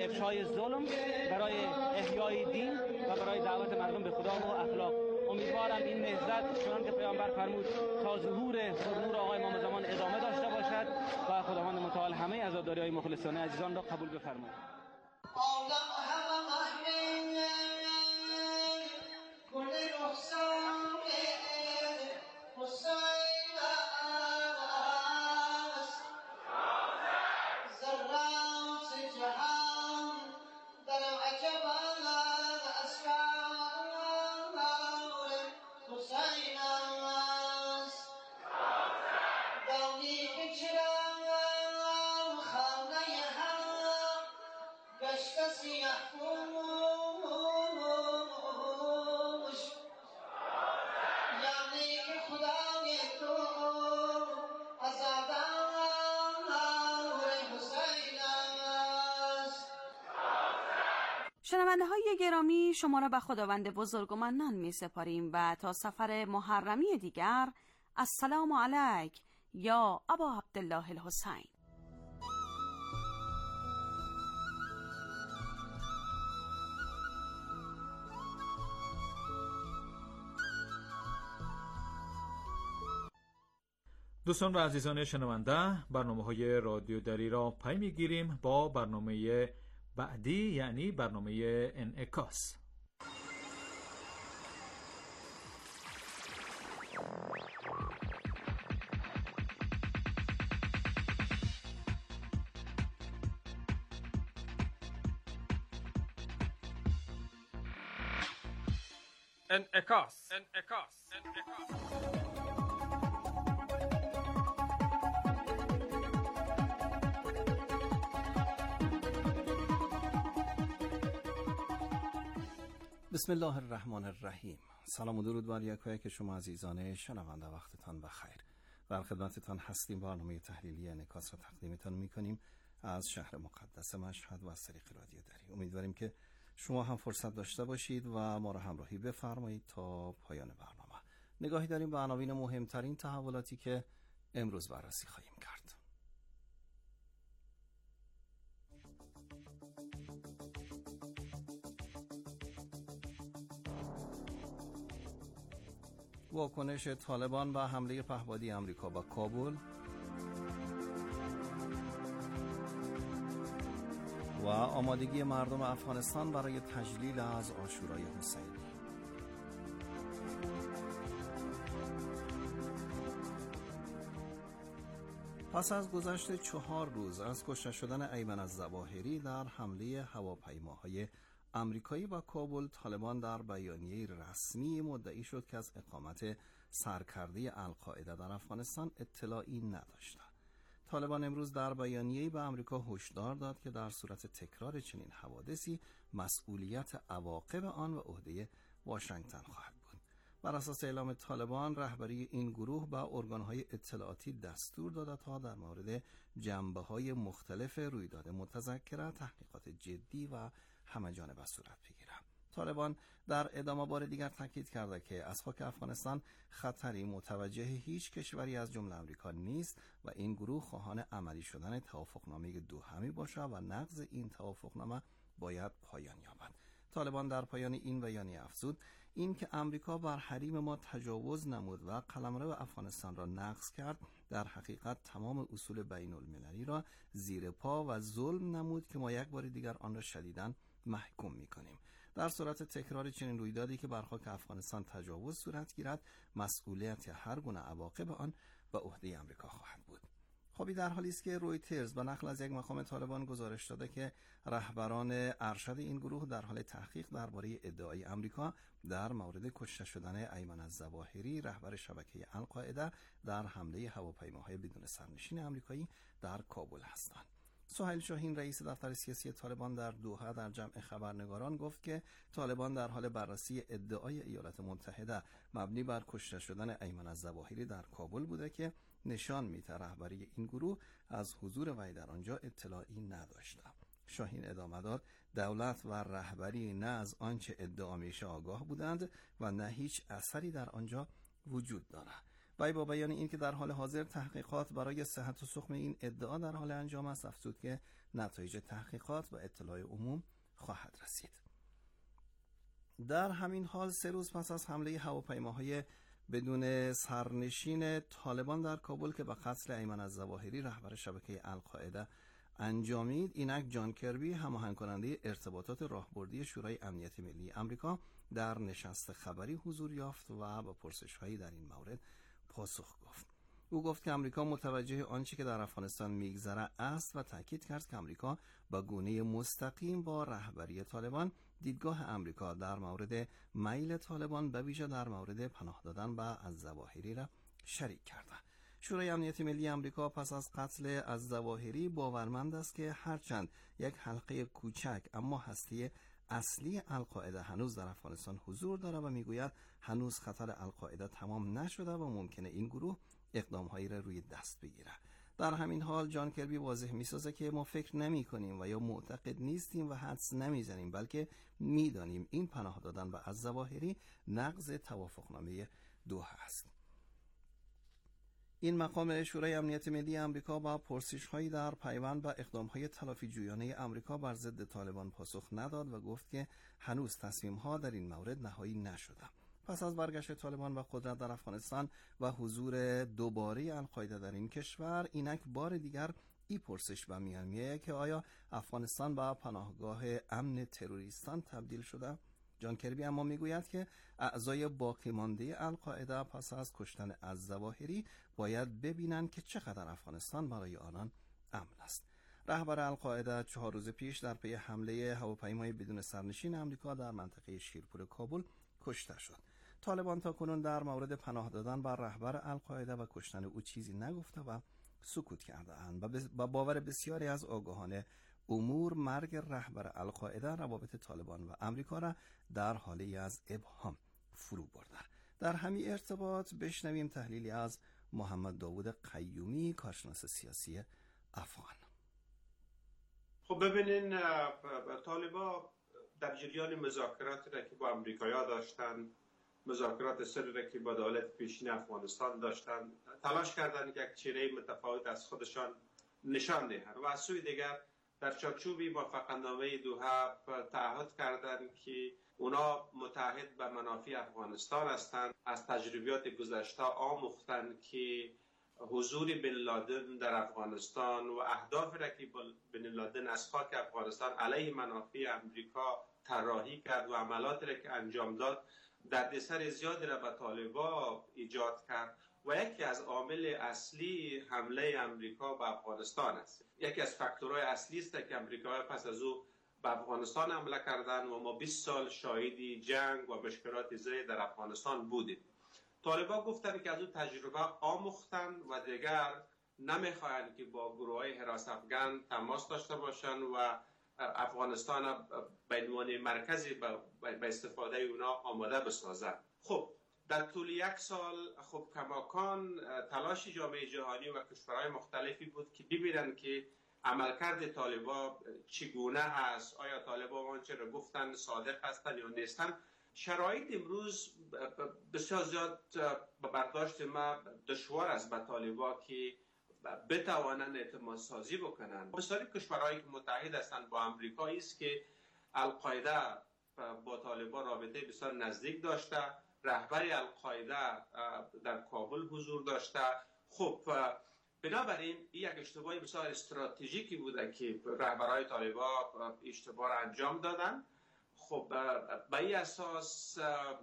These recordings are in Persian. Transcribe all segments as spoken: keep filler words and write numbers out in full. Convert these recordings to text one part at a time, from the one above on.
افشای ظلم، برای احیای دین و برای دعوت مردم به خدا و اخلاق. امیدوارم این نهضت چنان که پیامبر فرمود تا ظهور نور آقای امام زمان ادامه داشته باشد و خداوند متعال همه عزاداری‌های مخلصانه عزیزان را قبول بفرماید. شنونده های گرامی، شما را به خداوند بزرگ و منان می سپاریم و تا سفر محرمی دیگر السلام علیک یا ابا عبدالله الحسین. دوستان و عزیزان شنونده، برنامه‌های رادیو دری را پی می‌گیریم با برنامه بعدی، یعنی برنامه انعکاس. انعکاس انعکاس انعکاس بسم الله الرحمن الرحیم. سلام و درود بر یکایک شما عزیزان شنونده، وقتتان بخیر. در خدمتتان هستیم. برنامه تحلیلی انعکاس را تقدیمتان میکنیم از شهر مقدس مشهد و از طریق رادیو دری. امیدواریم که شما هم فرصت داشته باشید و ما را همراهی بفرمایید تا پایان برنامه. نگاهی داریم به عناوین مهمترین تحولاتی که امروز بررسی خواهیم کرد. واکنش طالبان به حمله پهپادی آمریکا به کابل و آمادگی مردم افغانستان برای تجلیل از عاشورای حسینی. پس از گذشت چهار روز از کشته شدن ایمن الظواهری در حمله هواپیماهای امریکایی با کابل، طالبان در بیانیه رسمی مدعی شد که از اقامت سرکرده القاعده در افغانستان اطلاعی نداشته. طالبان امروز در بیانیه‌ای به امریکا هشدار داد که در صورت تکرار چنین حوادثی مسئولیت عواقب آن و عهده واشنگتن خواهد بود. بر اساس اعلام طالبان، رهبری این گروه به ارگان‌های اطلاعاتی دستور داده تا در مورد جنبه‌های مختلف رویداد متذکره تحقیقات جدی و همه‌جانبه صورت بگیرد. طالبان در ادامه بار دیگر تاکید کرده که از خاک افغانستان خطری متوجه هیچ کشوری از جمله آمریکا نیست و این گروه خواهان عملی شدن توافقنامه دوحمی باشد و نقض این توافقنامه باید پایان یابد. طالبان در پایان این بیانیه افزود این که امریکا بر حریم ما تجاوز نمود و قلمرو افغانستان را نقض کرد، در حقیقت تمام اصول بین المللی را زیر پا و ظلم نمود که ما یک بار دیگر آن را شدیداً محکوم می‌کنیم. در صورت تکرار چنین رویدادی که بر خاک افغانستان تجاوز صورت گیرد، مسئولیت هر گونه عواقب آن به عهده آمریکا خواهد بود. خبی در حالی است که رویترز به نقل از یک مقام طالبان گزارش داده که رهبران ارشد این گروه در حال تحقیق درباره ادعای آمریکا در مورد کشته شدن ایمن الظواهری، رهبر شبکه القاعده، در حمله هواپیماهای بدون سرنشین آمریکایی در کابل هستند. سهیل شاهین، رئیس دفتر سیاسی طالبان در دوحه، در جمع خبرنگاران گفت که طالبان در حال بررسی ادعای ایالات متحده مبنی بر کشته شدن ایمن الظواهری در کابل بوده که نشان می‌دهد رهبری این گروه از حضور وی در آنجا اطلاعی نداشته. شاهین ادامه داد دولت و رهبری نه از آنچه ادعا میشه آگاه بودند و نه هیچ اثری در آنجا وجود دارد. وی با بیان این که در حال حاضر تحقیقات برای صحت و سقم این ادعا در حال انجام است، افزود که نتایج تحقیقات و اطلاع عموم خواهد رسید. در همین حال سه روز پس از حمله هواپیماهای بدون سرنشین طالبان در کابل که به قتل ایمن الظواهری رهبر شبکه القاعده انجامید، اینک جان کربی، هماهنگ کننده ارتباطات راهبردی شورای امنیت ملی آمریکا، در نشست خبری حضور یافت و با پرسش‌هایی در این مورد پاسخ گفت. او گفت که آمریکا متوجه آنچه که در افغانستان میگذره است و تاکید کرد که آمریکا با گونه مستقیم با رهبری طالبان دیدگاه آمریکا در مورد میل طالبان به ویژه در مورد پناه دادن به الظواهری را شریک کرده. شورای امنیت ملی آمریکا پس از قتل الظواهری باورمند است که هرچند یک حلقه کوچک اما هسته اصلی القاعده هنوز در افغانستان حضور دارد و میگوید هنوز خطر القاعده تمام نشده و ممکنه این گروه اقدامهایی را روی دست بگیره. در همین حال جان کربی واضح می‌سازه که ما فکر نمی‌کنیم و یا معتقد نیستیم و حدس نمی‌زنیم، بلکه می‌دانیم این پناه دادن به الظواهری نقض توافقنامه دوحه است. این مقام شورای امنیت ملی آمریکا با پرسش‌هایی در پیوند به اقدام‌های تلافی جویانه آمریکا بر ضد طالبان پاسخ نداد و گفت که هنوز تصمیم‌ها در این مورد نهایی نشده. پس از برگشت طالبان و قدرت در افغانستان و حضور دوباره القاعده در این کشور، اینک بار دیگر این پرسش به میان میآید که آیا افغانستان به پناهگاه امن تروریستان تبدیل شده؟ جان کربی اما میگوید که اعضای باقی مانده القاعده پس از کشتن الظواهری باید ببینند که چقدر افغانستان برای آنان امن است. رهبر القاعده چهار روز پیش در پی حمله هواپیمای بدون سرنشین آمریکا در منطقه شیرپور کابل کشته شد. طالبان تا کنون در مورد پناه دادن بر رهبر القاعده و کشتن او چیزی نگفته و سکوت کرده اند و با باور بسیاری از آگاهان امور مرگ رهبر القاعده روابط طالبان و آمریکا را در حالی از ابهام فرو برده. در همین ارتباط بشنویم تحلیلی از محمد داوود قیومی، کارشناس سیاسی افغان. خب ببینین، طالبان در جریان مذاکراتی را که با آمریکایی‌ها داشتن، مذاکرات سری را که با دولت پیشین افغانستان داشتن، تلاش کردند که یک چهره متفاوت از خودشان نشان دهند و از سوی دیگر در چارچوب موافقتنامه دوحه تعهد کردند که اونا متحد به منافع افغانستان هستند. از تجربیات گذشته آموختند که حضور بن لادن در افغانستان و اهدافی را که بن لادن از خاک افغانستان علیه منافع امریکا طراحی کرد و عملاتی را که انجام داد دردسر زیادی را به طالبان ایجاد کرد و یکی از عامل اصلی حمله امریکا به افغانستان است. یکی از فاکتورهای اصلی است که امریکا پس از او به افغانستان حمله کردند و ما بیست سال شاهدی جنگ و مشکلات زیر در افغانستان بودیم. طالبان گفتند که از او تجربه آموختند و دیگر نمیخواهند که با گروه‌های حراس افغان تماس داشته باشند و افغانستان به عنوان مرکزی به استفاده اونا آماده بسازند. خب در طول یک سال خب کماکان تلاش جامعه جهانی و کشورهای مختلفی بود که ببینند که عملکرد طالبان چگونه هست، آیا طالبان آنچه را گفتن صادق هستند یا نیستند. شرایط امروز بسیار زیاد به برداشت ما دشوار است به طالبان که بتوانند اعتماد سازی بکنند. بسیاری کشورهایی که متحد هستند با آمریکا است که القاعده با طالبان رابطه بسیار نزدیک داشته، رهبر القاعده در کابل حضور داشته. خب بنابراین این یک اشتباه بسیار استراتژیکی بوده که رهبرهای طالبان اشتباه را انجام دادن. خب به این اساس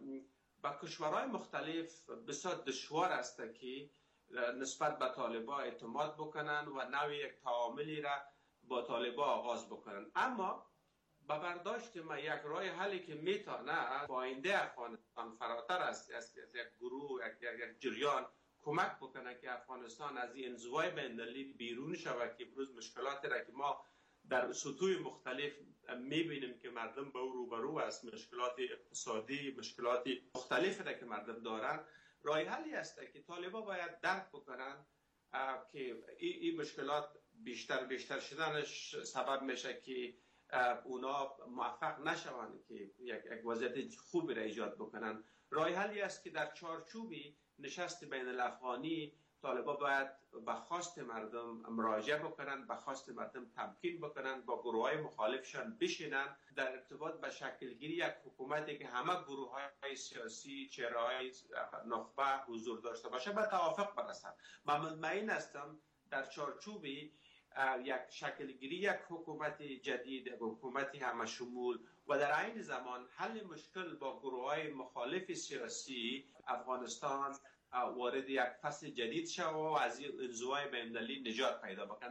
با کشورهای مختلف بسیار دشوار است که نسبت به طالبان اعتماد بکنن و نوع یک تعاملی را با طالبان آغاز بکنن. اما با برداشت ما یک راه حلی که میتونه با آینده افغانستان فراتر است از یک گروه یک, یک جریان کمک بکنه که افغانستان از این انزوای بین‌المللی بیرون شود که امروز مشکلاتی را که ما در سطوح مختلف میبینیم که مردم با او روبرو است، مشکلات اقتصادی، مشکلات مختلفی را که مردم دارن، راه حلی است که طالبان باید درک بکنن که این ای مشکلات بیشتر بیشتر شدنش سبب میشه که اونا موفق نشوند که یک, یک وضعیت خوبی را ایجاد بکنن. راه حلی است که در چارچوبی نشست بین الافغانی طالبان باید به خواست مردم مراجعه بکنن، به خواست مردم تمکین بکنن، با گروه های مخالفشان بشینن، در ارتباط به شکلگیری یک حکومتی که همه گروه های سیاسی، چهره های نخبه حضور داشته باشه به توافق برسن. من مطمئن هستم در چارچوب یک شکلگیری یک حکومت جدید، یک حکومت همه شمول و در عین زمان حل مشکل با گروه های مخالف سیاسی، افغانستان وارد یک فصل جدید شود و از این انزوای بین‌المللی نجات پیدا بکن.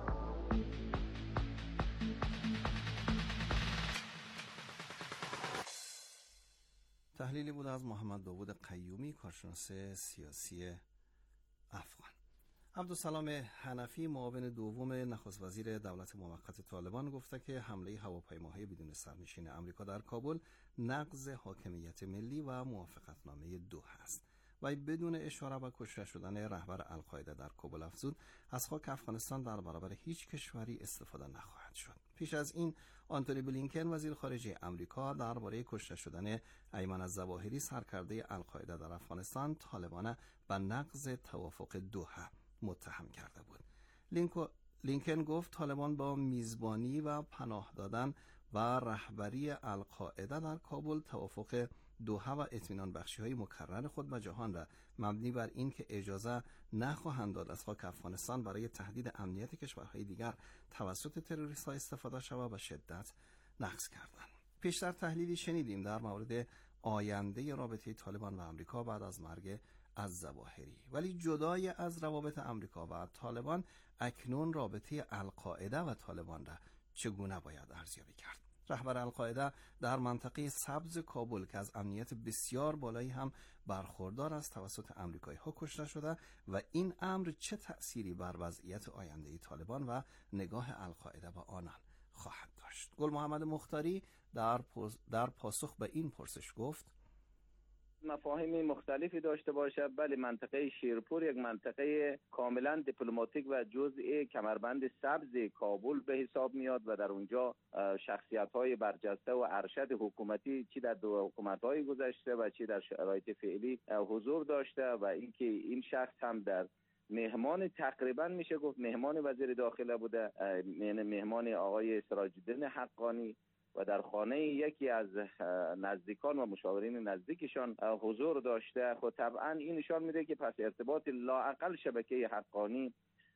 تحلیلی بود از محمد داوود قیومی، کارشناس سیاسی افغان. عبدالسلام حنفی، معاون دوم نخست وزیر دولت موقت طالبان، گفته که حمله هواپیماهای بدون سرنشین آمریکا در کابل نقض حاکمیت ملی و موافقتنامه دوحه است. و بدون اشاره به کشته شدن رهبر القاعده در کابل افزود از خاک افغانستان در برابر هیچ کشوری استفاده نخواهد شد. پیش از این آنتونی بلینکن وزیر خارجه آمریکا درباره کشته شدن ایمن الظواهری سرکرده القاعده در افغانستان طالبان به نقض توافق دوحه متهم کرده بود. لینکن گفت طالبان با میزبانی و پناه دادن و رهبری القاعده در کابل توافق دوحه و اطمینان بخشی های مکرر خود به جهان را مبنی بر این که اجازه نخواهند داد از خاک افغانستان برای تهدید امنیت کشورهای دیگر توسط تروریست ها استفاده شود و شدت نقض کردند. پیشتر تحلیلی شنیدیم در مورد آینده رابطه طالبان و آمریکا بعد از مرگ الظواهری، ولی جدای از روابط آمریکا و طالبان اکنون رابطه القاعده و طالبان را چگونه باید ارزیابی کرد؟ رهبر القاعده در منطقه سبز کابل که از امنیت بسیار بالایی هم برخوردار است توسط آمریکایی ها کشته شده و این امر چه تأثیری بر وضعیت آینده طالبان و نگاه القاعده به آنان خواهد داشت؟ گل محمد مختاری در, در پاسخ به این پرسش گفت مفاهیم مختلفی داشته باشه، ولی منطقه شیرپور یک منطقه کاملا دیپلماتیک و جزء کمربند سبز کابل به حساب میاد و در اونجا شخصیت‌های برجسته و ارشد حکومتی چی در دو حکومت‌های گذشته و چی در شرایط فعلی حضور داشته و اینکه این شخص هم در مهمان تقریبا میشه گفت مهمان وزیر داخله بوده، مهمان آقای سراج الدین حقانی و در خانه یکی از نزدیکان و مشاورین نزدیکشان حضور داشته. خب طبعا این نشان میده که پس ارتباط لااقل شبکه حقانی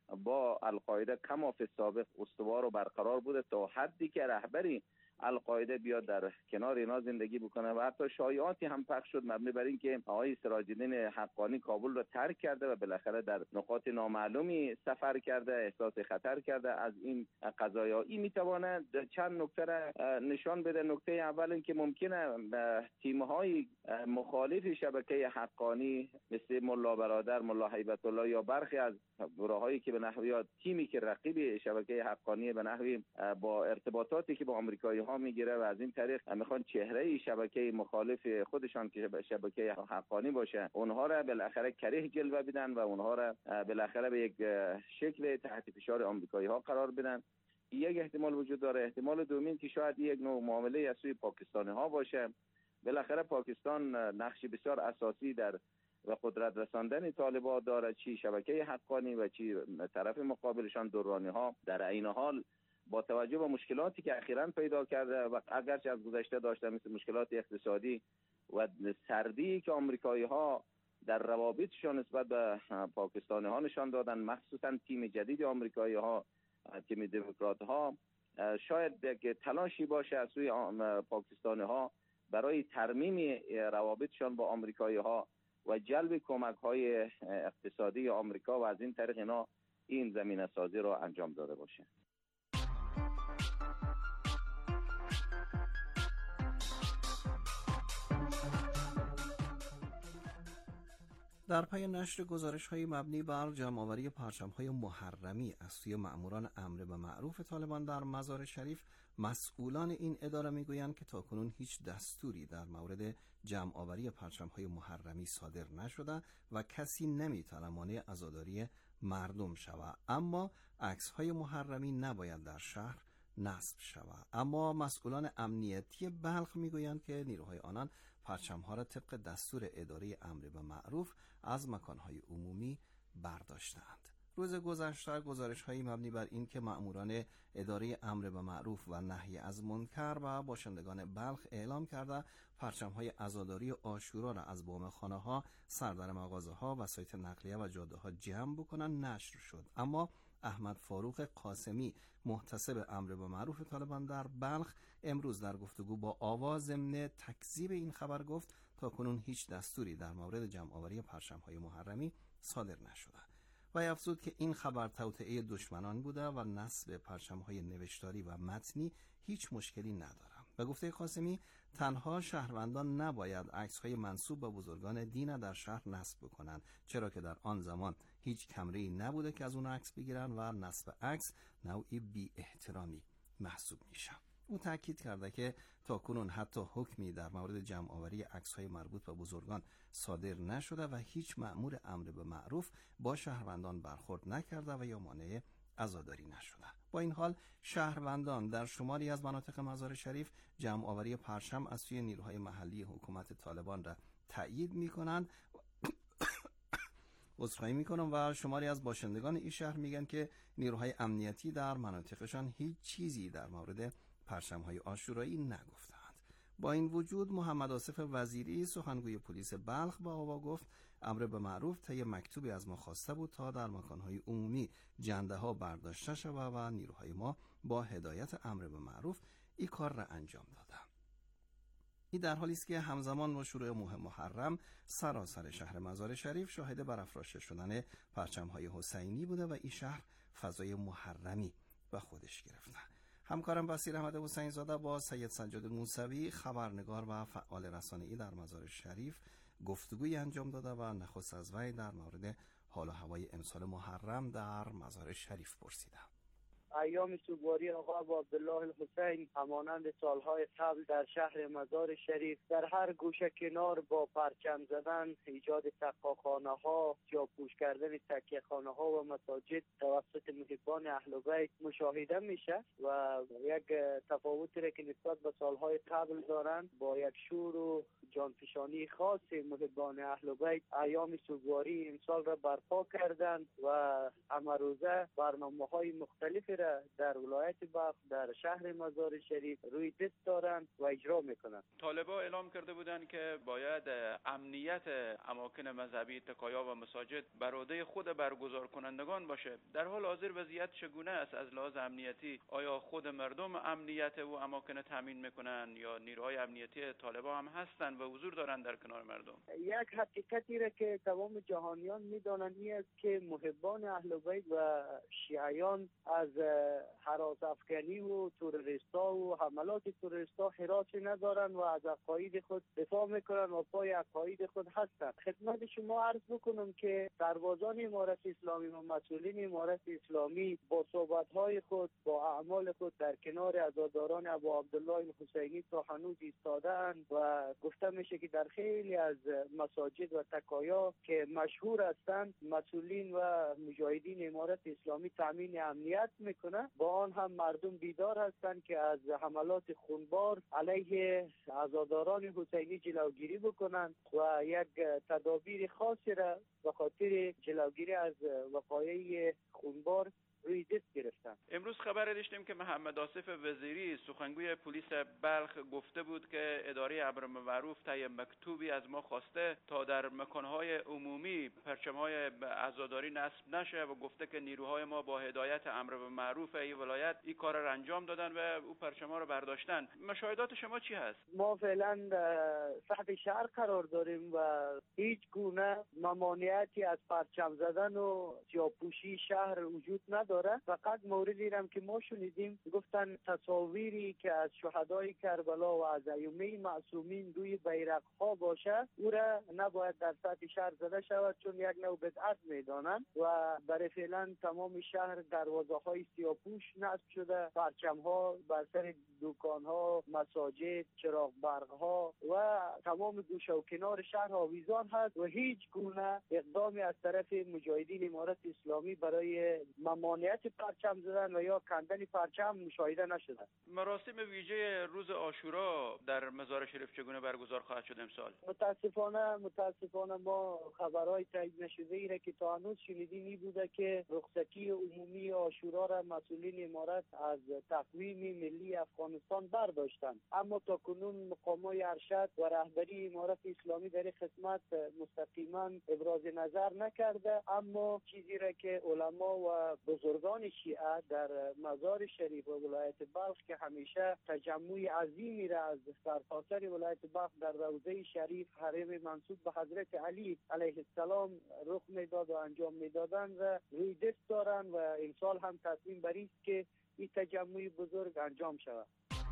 با القاعده کما فی السابق استوار و برقرار بوده تا حدی که رهبری القاعده بیاد در کنار اینا زندگی بکنه و حتی شایعاتی هم پخش شد مبنی بر اینکه آقای سراج الدین حقانی کابل را ترک کرده و بالاخره در نقاط نامعلومی سفر کرده، احساس خطر کرده از این قضایا. این میتونه چند نکته را نشان بده. نکته اول این که ممکنه تیم‌های مخالف شبکه حقانی مثل ملا برادر، ملا هیبت الله یا برخی از گروه‌هایی که به نحوی تیمی که رقیب شبکه حقانی به نحوی با ارتباطاتی که با آمریکایی‌ها میگیره و از این طریق میخوان چهره شبکه مخالف خودشان که شبکه حقانی باشه اونها را بالاخره کره جلوه بدن و اونها را بالاخره به یک شکل تحت فشار آمریکایی‌ها قرار بدن. یک احتمال وجود داره. احتمال دومین که شاید یک نوع معامله از سوی پاکستانی‌ها باشه. بالاخره پاکستان نقش بسیار اساسی در و قدرت رساندن طالبان داره، چی شبکه حقانی و چی طرف مقابلشان درانی‌ها. در این حال با توجه به مشکلاتی که اخیراً پیدا کرده و اگرچه از گذشته داشته مثل مشکلات اقتصادی و سردی که آمریکایی‌ها در روابطشان نسبت به پاکستانی‌ها نشان دادن، مخصوصاً تیم جدید آمریکایی‌ها، تیم دموکرات‌ها، شاید که تلاشی باشه از سوی پاکستانی‌ها برای ترمیم روابطشان با آمریکایی‌ها و جلب کمک‌های اقتصادی آمریکا و از این طریق اینا این زمینه سازی را انجام داده باشه. در پی نشر گزارش‌های مبنی بر جمع‌آوری پرچم‌های محرمی از سوی مأموران امر به معروف طالبان در مزار شریف، مسئولان این اداره می‌گویند که تاکنون هیچ دستوری در مورد جمع‌آوری پرچم‌های محرمی صادر نشده و کسی نمی‌تواند مانع عزاداری مردم شود، اما عکس‌های محرمی نباید در شهر نصب شود. اما مسئولان امنیتی بلخ میگویند که نیروهای آنان پرچم‌ها را طبق دستور اداره امر به معروف از مکان‌های عمومی برداشتند. روز گذشته گزارش‌هایی مبنی بر این که مأموران اداره امر به معروف و نهی از منکر و باشندگان بلخ اعلام کرده پرچم‌های عزاداری عاشورا را از بام خانه‌ها، سردر مغازه‌ها، وسایط نقلیه و جاده‌ها جمع بکنند نشر شد. اما احمد فاروق قاسمی محتسب امر به معروف طالبان در بلخ امروز در گفتگو با آواز ضمن تکذیب این خبر گفت تاکنون هیچ دستوری در مورد جمع‌آوری پرچم‌های محرمی صادر نشده. و افزود که این خبر توطئه دشمنان بوده و نصب پرچم‌های نوشتاری و متنی هیچ مشکلی نداره. و گفته قاسمی تنها شهروندان نباید عکس‌های منسوب به بزرگان دین در شهر نصب بکنند، چرا که در آن زمان هیچ کمره‌ای نبوده که از اون عکس بگیرن و نصب عکس نوعی بی احترامی محسوب میشه. او تاکید کرده که تاکنون حتی حکمی در مورد جمع‌آوری عکس‌های مربوط به بزرگان صادر نشده و هیچ مأمور امر به معروف با شهروندان برخورد نکرده و یا مانع عزاداری نشده. با این حال شهروندان در شماری از مناطق مزار شریف جمع‌آوری پرچم از سوی نیروهای محلی حکومت طالبان را تأیید می‌کنند. عذرخواهی میکنم و شماری از باشندگان این شهر میگن که نیروهای امنیتی در مناطقشان هیچ چیزی در مورد پرچم‌های عاشورایی نگفتند. با این وجود محمد آصف وزیری سخنگوی پلیس بلخ با آوا گفت امر به معروف طی مکتوبی از ما خواسته بود تا در مکان‌های عمومی جنده ها برداشته شود و نیروهای ما با هدایت امر به معروف این کار را انجام دادند. این در حالی است که همزمان با شروع ماه محرم سراسر شهر مزار شریف شاهد برافراشته شدن پرچم‌های حسینی بوده و این شهر فضای محرمی به خودش گرفته. همکارم بصیر احمد حسین زاده با سید سجاد موسوی خبرنگار و فعال رسانه‌ای در مزار شریف گفتگوی انجام داده و نخست از وی در مورد حال و هوای امسال محرم در مزار شریف پرسیده. ایام سوگواری آقا عبدالله الحسین همانند سالهای قبل در شهر مزار شریف در هر گوشه کنار با پرچم زدن، ایجاد سقاخانه ها یا پوش کردن تکیه خانه ها و مساجد توسط محبان اهل بیت مشاهده میشه و یک تفاوتی را که نسبت به سالهای قبل دارند با یک شور و جانفشانی خاص محبان اهل بیت ایام سوگواری امسال را برپا کردند و امروزه برنامه‌های مختلفی را در ولایت بلخ در شهر مزار شریف روی دست دارند و اجرا میکنند. طالبان اعلام کرده بودند که باید امنیت اماکن مذهبی تکایا و مساجد بر عهده خود برگزار کنندگان باشه. در حال حاضر وضعیت چگونه است از لحاظ امنیتی؟ آیا خود مردم امنیت و اماکن تامین میکنند یا نیروهای امنیتی طالبان هم هستند و حضور دارند در کنار مردم؟ یک حقیقتی را که تمام جهانیان میدانند این است که محبان اهل بیت و شیعیان از هراس افکنی و تروریستا و حملات تروریستا حراسی ندارند و از عقاید خود دفاع میکنند و پای عقاید خود هستند. خدمت شما عرض بکنم که سربازان امارت اسلامی و مسئولین امارت اسلامی با صحبت‌های خود با اعمال خود در کنار عزاداران ابو عبدالله الحسینی تا هنوز ایستاده‌اند و گفته میشه که در خیلی از مساجد و تکایا که مشهور هستند مسئولین و مجاهدین امارت اسلامی تامین امنیت میکنه. با آن هم مردم بیدار هستند که از حملات خونبار علیه عزاداران حسینی جلوگیری بکنند و یک تدابیر خاصی را به خاطر جلوگیری از وقایع خونبار روی دست گرفتن. امروز خبر داشتیم که محمد آصف وزیری سخنگوی پلیس بلخ گفته بود که اداره امر به معروف طی مکتوبی از ما خواسته تا در مکانهای عمومی پرچم‌های عزاداری نصب نشه و گفته که نیروهای ما با هدایت امر به معروف این ولایت این کار را انجام دادن و او پرچم‌ها را برداشتن. مشاهدات شما چی هست؟ ما فعلا صحب شهر قرار داریم و هیچ گونه ممانعتی از پرچم زدن و سیاه‌پوشی شهر وجود نداره. فقط موردی هم که ما شنیدیم گفتن تصاویری که از شهدای کربلا و از ائمه معصومین روی بیرق‌ها باشه او را نباید در سطح شهر زده شود چون یک نوع بدعت میدانند و برای فعلا تمام شهر دروازه‌های سیاه‌پوش نصب شده، پرچم‌ها بر سر دکان‌ها، مساجد، چراغ برق‌ها و تمام گوشه و کنار شهر آویزان هست و هیچ گونه اقدامی از طرف مجاهدین امارت اسلامی برای ممانعت مانعیت پرچم زدن و یا کندن پرچم مشاهده نشده. مراسم ویژه روز عاشورا در مزار شریف چگونه برگزار خواهد شد امسال؟ متاسفانه متاسفانه ما خبرهای تایید نشده ای را که تا هنوز شنیدیم این بوده که رخصتی عمومی عاشورا را مسئولین امارت از تقویم ملی افغانستان برداشتند، اما تا کنون مقامات ارشد و رهبری امارت اسلامی در این خدمت مستقیما ابراز نظر نکرده. اما چیزی را که علما و بزرگان شیعه در مزار شریف و ولایت بلخ که همیشه تجمع عظیمی را از سرتاسر ولایت بلخ در روضه شریف حرم منسوب به حضرت علی علیه السلام رخ میداد و انجام میدادند و روی دست دارند و امسال هم تصمیم بر است که این تجمع بزرگ انجام شود.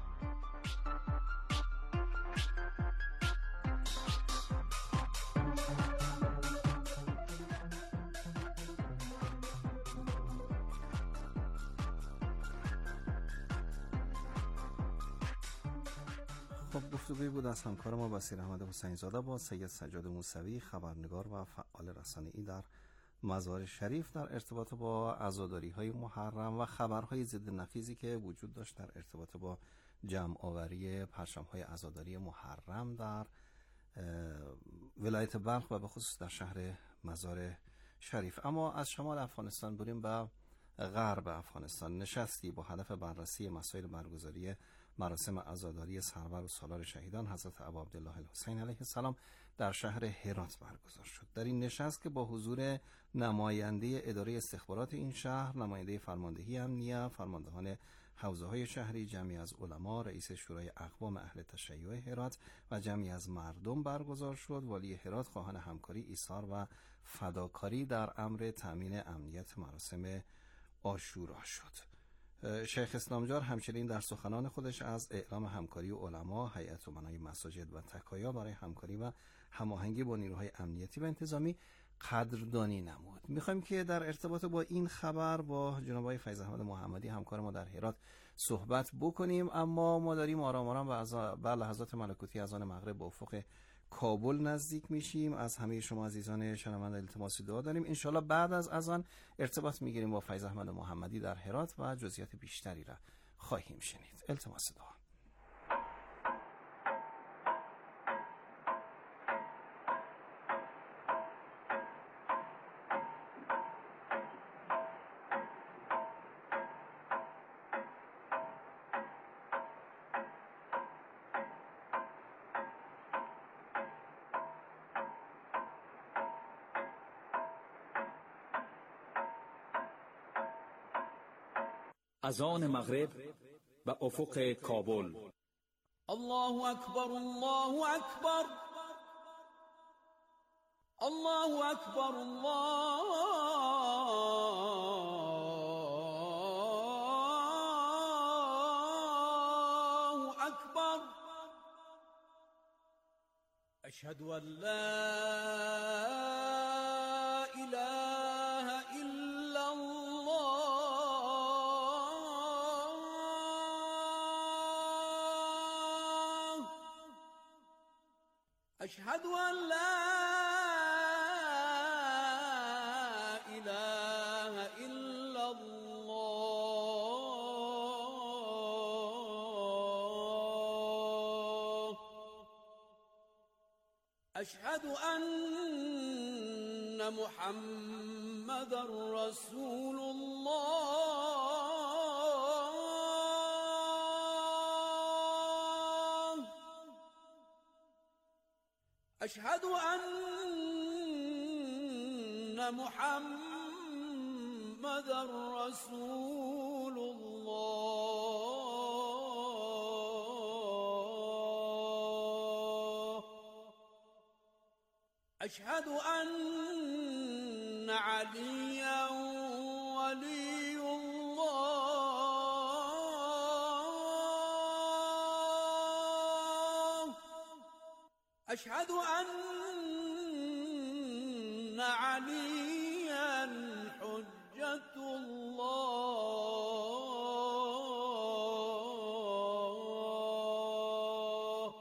خب گفتگوی بود از همکار ما بصیر احمد حسین زاده با سید سجاد موسوی، خبرنگار و فعال رسانه‌ای در مزار شریف، در ارتباط با عزاداری‌های محرم و خبرهای ضد نقیضی که وجود داشت در ارتباط با جمع آوری پرچم‌های عزاداری محرم در ولایت بلخ و به خصوص در شهر مزار شریف. اما از شمال افغانستان بریم به غرب افغانستان. نشستی با هدف بررسی مسائل برگزاری مراسم عزاداری سرور و سالار شهیدان حضرت ابا عبدالله الحسین علیه السلام در شهر هرات برگزار شد. در این نشست که با حضور نماینده اداره استخبارات این شهر، نماینده فرماندهی امنیه، فرماندهان حوزه‌های شهری، جمعی از علما، رئیس شورای اقوام اهل تشیع هرات و جمعی از مردم برگزار شد. والی هرات خواهان همکاری، ایثار و فداکاری در امر تامین امنیت مراسم عاشورا شد. شیخ اسلامجار همچنین در سخنان خودش از اعلام همکاری علما، هیئت امنای مساجد و تکایا برای همکاری و هماهنگی با نیروهای امنیتی و انتظامی قدردانی نمود. میخوایم که در ارتباط با این خبر با جناب آقای فیض احمد محمدی همکار ما در هرات صحبت بکنیم، اما ما داریم آرام آرام به لحظات ملکوتی اذان مغرب به افق کابل نزدیک میشیم. از همه شما عزیزان شنونده التماس دعا داریم. انشالله بعد از اذان ارتباط میگیریم با فیض احمد محمدی در هرات و جزئیات بیشتری را خواهیم شنید. التماس دعا. اذان مغرب به افق کابل. الله اکبر، الله اکبر، الله اکبر، الله اکبر. اشهد ان لا أشهد أن لا إله إلا الله. أشهد أن محمد رسول الله. أشهد أن محمد رسول الله. أشهد أن عليا ولي الله. أشهد أن عليا حجة الله.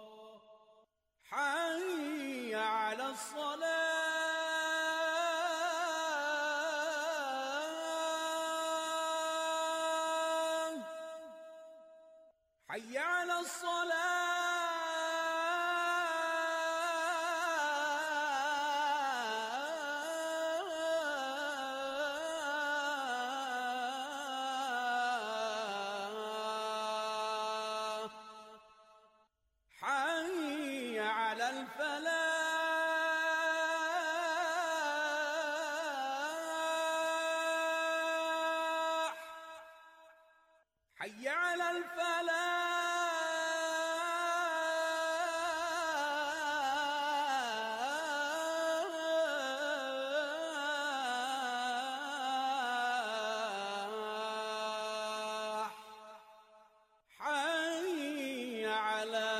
حي على الصلاة. حي على الصلاة حي على الفلاح حي على الفلاح حي على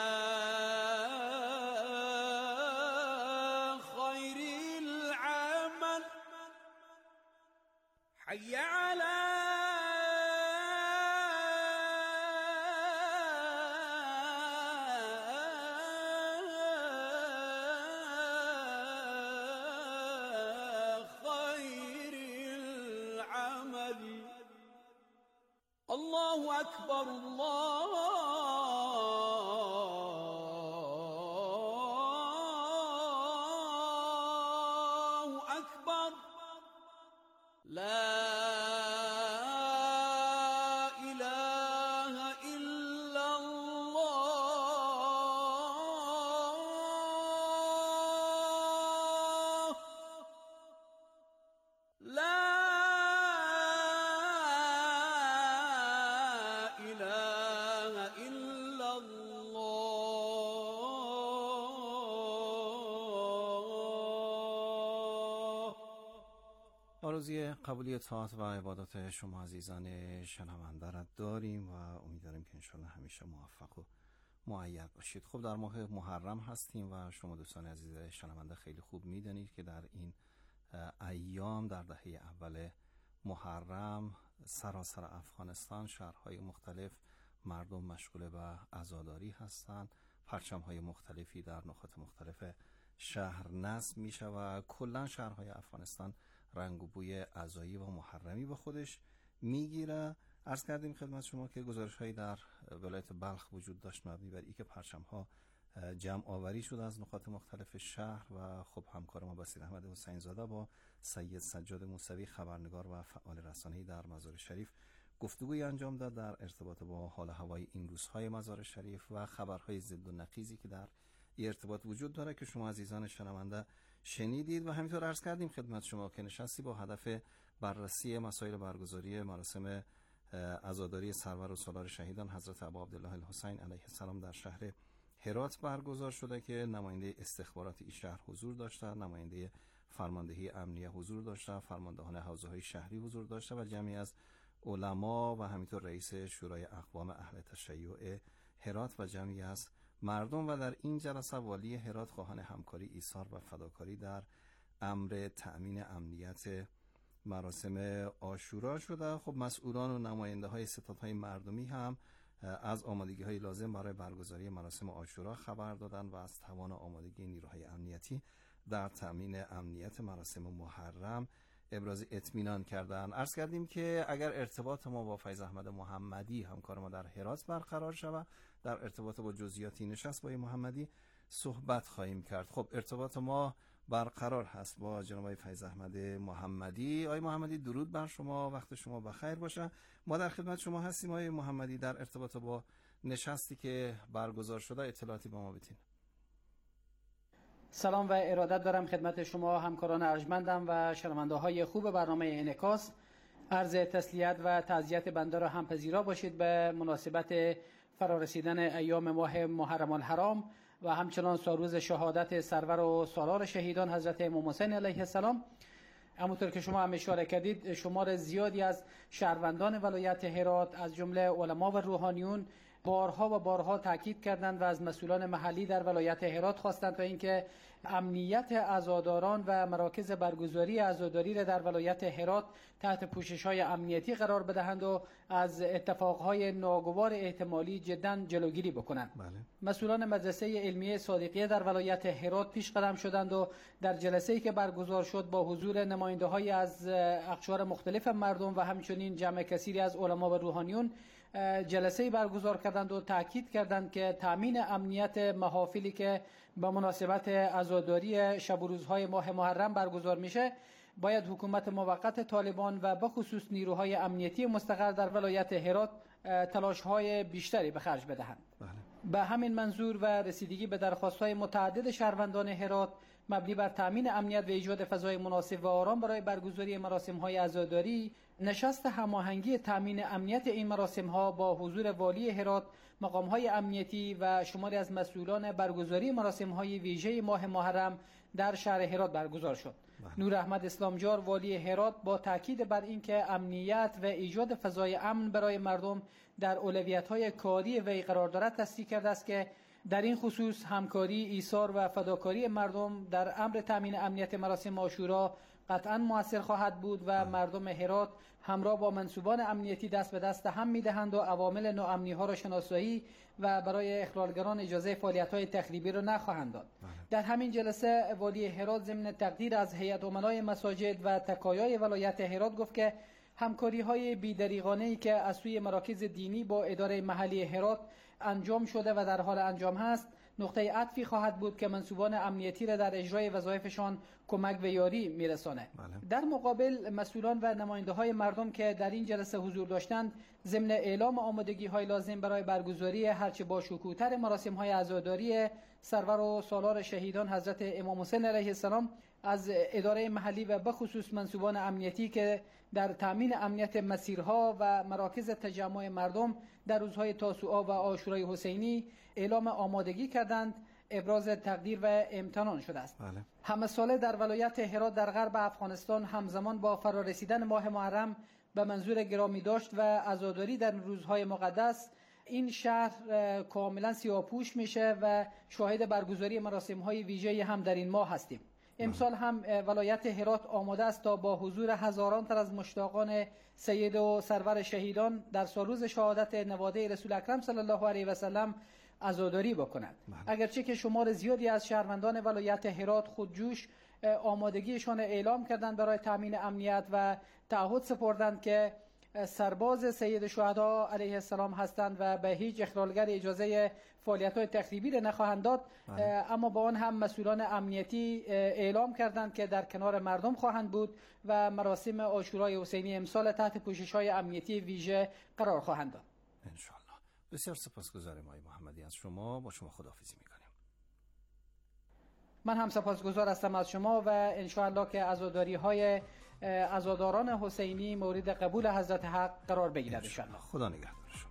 خير العمل حي على خير العمل الله أكبر الله أكبر لا إله إلا الله لا إله إلا الله. آرزوی قبولی طاعت و عبادات شما عزیزان شنونده را داریم و امیدواریم که انشالله همیشه موفق و مؤید باشید. خب در ماه محرم هستیم و شما دوستان عزیز شنونده خیلی خوب میدانید که در این ایام در دهه اول محرم سراسر افغانستان شهرهای مختلف مردم مشغول به عزاداری هستند. پرچم‌های مختلفی در نقاط مختلف شهر نصب میشه و کلا شهرهای افغانستان رنگ و بوی عزایی و محرمی به خودش میگیره. عرض کردیم خدمت شما که گزارش‌هایی در ولایت بلخ وجود داشت مبنی بر اینکه پرچم‌ها جمع آوری شده از نقاط مختلف شهر و خب همکار ما بصیر احمد حسین زاده با سید سجاد موسوی خبرنگار و فعال رسانه‌ای در مزار شریف گفتگوی انجام داد در ارتباط با حال هوای این روزهای مزار شریف و خبرهای ضد و نقیضی که در این ارتباط وجود داره که شما عزیزان شنونده شنیدید. و همینطور عرض کردیم خدمت شما که نشستی با هدف بررسی مسائل برگزاری مراسم عزاداری سرور و سالار شهیدان حضرت ابا عبدالله الحسین علیه السلام در شهر هرات برگزار شده که نماینده استخبارات این شهر حضور داشته، نماینده فرماندهی امنیه حضور داشته، فرماندهان حوزه‌های شهری حضور داشته و جمعی از علما و همینطور رئیس شورای اقوام اهل تشیع هرات و جمعی از مردم. و در این جلسه والی هرات خواهان همکاری، ایثار و فداکاری در امر تأمین امنیت مراسم عاشورا شده. خب مسئولان و نماینده های ستادهای مردمی هم از آمادگی های لازم برای برگزاری مراسم عاشورا خبر دادن و از توان آمادگی نیروهای امنیتی در تأمین امنیت مراسم محرم ابراز اطمینان کردن. عرض کردیم که اگر ارتباط ما با فیض احمد محمدی همکار ما در هرات برقرار شود، در ارتباط با جزئیاتی نشست با محمدی صحبت خواهیم کرد. خب ارتباط ما برقرار هست با جناب فیض احمد محمدی. آقای محمدی درود بر شما، وقت شما بخیر باشه. ما در خدمت شما هستیم آقای محمدی. در ارتباط با نشستی که برگزار شده اطلاعاتی به ما بدین. سلام و ارادت دارم خدمت شما همکاران ارجمندم و شنونده های خوب برنامه انعکاس. عرض تسلیت و تعزیت بنده را هم پذیرا باشید به مناسبت فرارسیدن ایام ماه محرم الحرام و همچنان سالروز شهادت سرور و سالار شهیدان حضرت امام حسین علیه السلام. همونطور که شما هم اشاره کردید شمار زیادی از شهروندان ولایت هرات از جمله علما و روحانیون بارها و بارها تاکید کردند و از مسئولان محلی در ولایت هرات خواستند تا اینکه امنیت عزاداران و مراکز برگزاری عزاداری را در ولایت هرات تحت پوشش‌های امنیتی قرار بدهند و از اتفاقهای ناگوار احتمالی جدا جلوگیری بکنند. بله. مسئولان مدرسه علمیه صادقیه در ولایت هرات پیش قدم شدند و در جلسه‌ای که برگزار شد با حضور نماینده‌های از اقشار مختلف مردم و همچنین جمع کثیری از علما و روحانیون جلسه برگزار کردند و تاکید کردند که تامین امنیت محافلی که به مناسبت عزاداری شب و روزهای ماه محرم برگزار میشه باید حکومت موقت طالبان و به خصوص نیروهای امنیتی مستقر در ولایت هرات تلاش‌های بیشتری به خرج بدهند. بله. به همین منظور و رسیدگی به درخواست‌های متعدد شهروندان هرات مبنی بر تامین امنیت و ایجاد فضای مناسب و آرام برای برگزاری مراسم‌های عزاداری، نشست هماهنگی تامین امنیت این مراسم‌ها با حضور والی هرات، مقام‌های امنیتی و شماری از مسئولان برگزاری مراسم‌های ویژه ماه محرم در شهر هرات برگزار شد. نور احمد اسلامجار والی هرات با تاکید بر اینکه امنیت و ایجاد فضای امن برای مردم در اولویت‌های کاری وی قرار دارد تصدیق کرده است که در این خصوص همکاری، ایثار و فداکاری مردم در امر تامین امنیت مراسم عاشورا قطعاً موثر خواهد بود و مردم هرات همراه با منصوبان امنیتی دست به دست هم می‌دهند و عوامل ناامنی‌ها را شناسایی و برای اخلالگران اجازه فعالیت‌های تخریبی را نخواهند داد. در همین جلسه والی هرات ضمن تقدیر از هیئت امنای مساجد و تکایای ولایت هرات گفت که همکاری‌های بی‌دریغانه‌ای که از سوی مراکز دینی با اداره محلی هرات انجام شده و در حال انجام هست نقطه عطفی خواهد بود که منصوبان امنیتی را در اجرای وظایفشان کمک و یاری میرسانه. بله. در مقابل مسئولان و نماینده‌های مردم که در این جلسه حضور داشتند ضمن اعلام آمادگی‌های لازم برای برگزاری هرچه با شکوه‌تر مراسم‌های عزاداری سرور و سالار شهیدان حضرت امام حسین علیه السلام از اداره محلی و به خصوص منصوبان امنیتی که در تامین امنیت مسیرها و مراکز تجمع مردم در روزهای تاسوعا و عاشورای حسینی اعلام آمادگی کردند، ابراز تقدیر و امتنان شده است. بله. همه ساله در ولایت هرات در غرب افغانستان همزمان با فرارسیدن ماه محرم به منظور گرامی داشت و عزاداری در روزهای مقدس این شهر کاملا سیاه‌پوش میشه و شاهد برگزاری مراسم‌های ویژه‌ای هم در این ماه هستیم. امسال هم ولایت هرات آماده است تا با حضور هزاران تن از مشتاقان سید و سرور شهیدان در سالروز شهادت نواده رسول اکرم صلی الله علیه و سلم عزاداری بکند. اگرچه که شمار زیادی از شهروندان ولایت هرات خودجوش آمادگیشان اعلام کردند برای تامین امنیت و تعهد سپردند که سرباز سید شهدا علیه السلام هستند و به هیچ اخلالگر اجازه فعالیت‌های تخریبی را نخواهند داد. اما با آن هم مسئولان امنیتی اعلام کردند که در کنار مردم خواهند بود و مراسم عاشورای حسینی امسال تحت پوشش‌های امنیتی ویژه قرار خواهند داد. ان شاء الله. بسیار سپاسگزارم آقای محمدی از شما. با شما خداحافظی می‌کنیم. من هم سپاسگزار هستم از شما و ان شاء الله که عزاداری‌های عزاداران حسینی مورد قبول حضرت حق قرار بگیرد ان شاء الله. خدا نگهدار شما.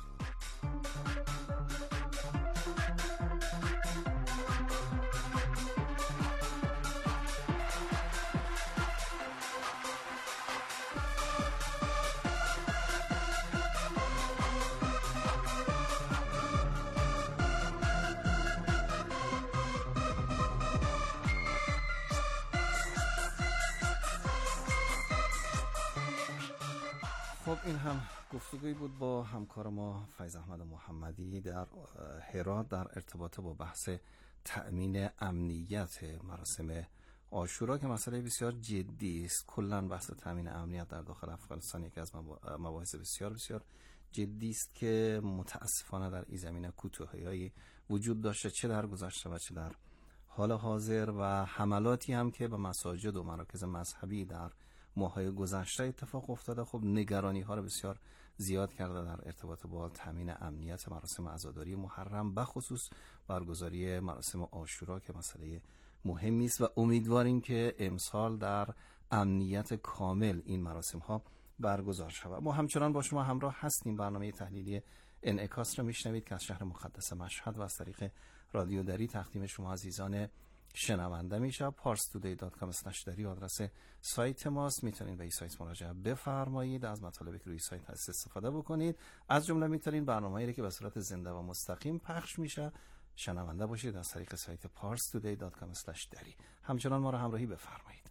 خب این هم گفتگویی بود با همکار ما فیض احمد محمدی در هرات در ارتباط با بحث تأمین امنیت مراسم عاشورا که مسئله بسیار جدی است. کلا بحث تأمین امنیت در داخل افغانستان یکی از مباحث بسیار بسیار جدی است که متاسفانه در این زمینه کوتاهی‌هایی وجود داشته، چه در گذشته و چه در حال حاضر، و حملاتی هم که به مساجد و مراکز مذهبی در ماهای گذشته اتفاق افتاده خب نگرانی ها رو بسیار زیاد کرده در ارتباط با تامین امنیت مراسم عزاداری محرم، بخصوص برگزاری مراسم عاشورا که مسئله مهمی است و امیدواریم که امسال در امنیت کامل این مراسم ها برگزار شود. ما همچنان با شما همراه هستیم. برنامه تحلیلی انعکاس رو میشنوید که از شهر مقدس مشهد و از طریق رادیو دری تقدیم شما عزیزان شنونده میشه. پارس تودی دات کام اسلش دری آدرس سایت ماست. میتونید به این سایت مراجعه بفرمایید، از مطالبی که روی سایت هست استفاده بکنید. از جمله میتونید برنامه‌ای که به صورت زنده و مستقیم پخش میشه شنونده باشید از طریق سایت پارس تودی دات کام اسلش دری. همچنان ما را همراهی بفرمایید.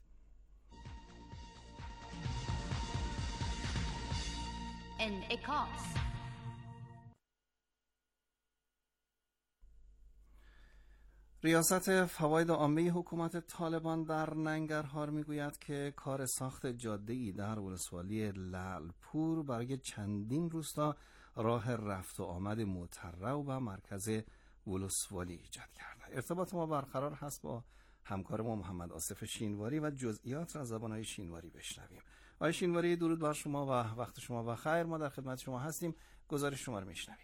انعکاس. ریاست فواید عامه حکومت طالبان در ننگرهار میگوید که کار ساخت جاده‌ای در ولسوالی لعلپور برای چندین روستا راه رفت و آمد مطرح و مرکز ولسوالی ایجاد کرده. ارتباط ما برقرار هست با همکار ما محمد آصف شینواری و جزئیات را از زبان‌های شینواری بشنویم. آقای شینواری، درود بر شما و وقت شما بخیر. ما در خدمت شما هستیم. گزارش شما رو میشنویم.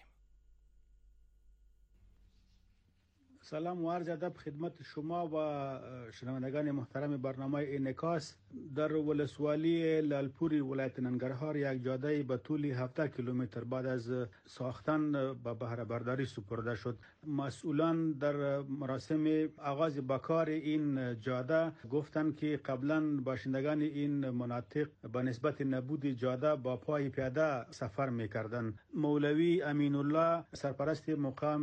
سلام و عرض ادب خدمت شما و شنوندگان محترم برنامه انعکاس. در ولسوالی لالپوری ولایت ننگرهار یک جاده به طول هفده کیلومتر بعد از ساختن به بهره برداری سپرده شد. مسئولان در مراسم آغاز بکار این جاده گفتند که قبلا باشندگان این مناطق به نسبت نبود جاده با پای پیاده سفر می‌کردند. مولوی امین الله سرپرست مقام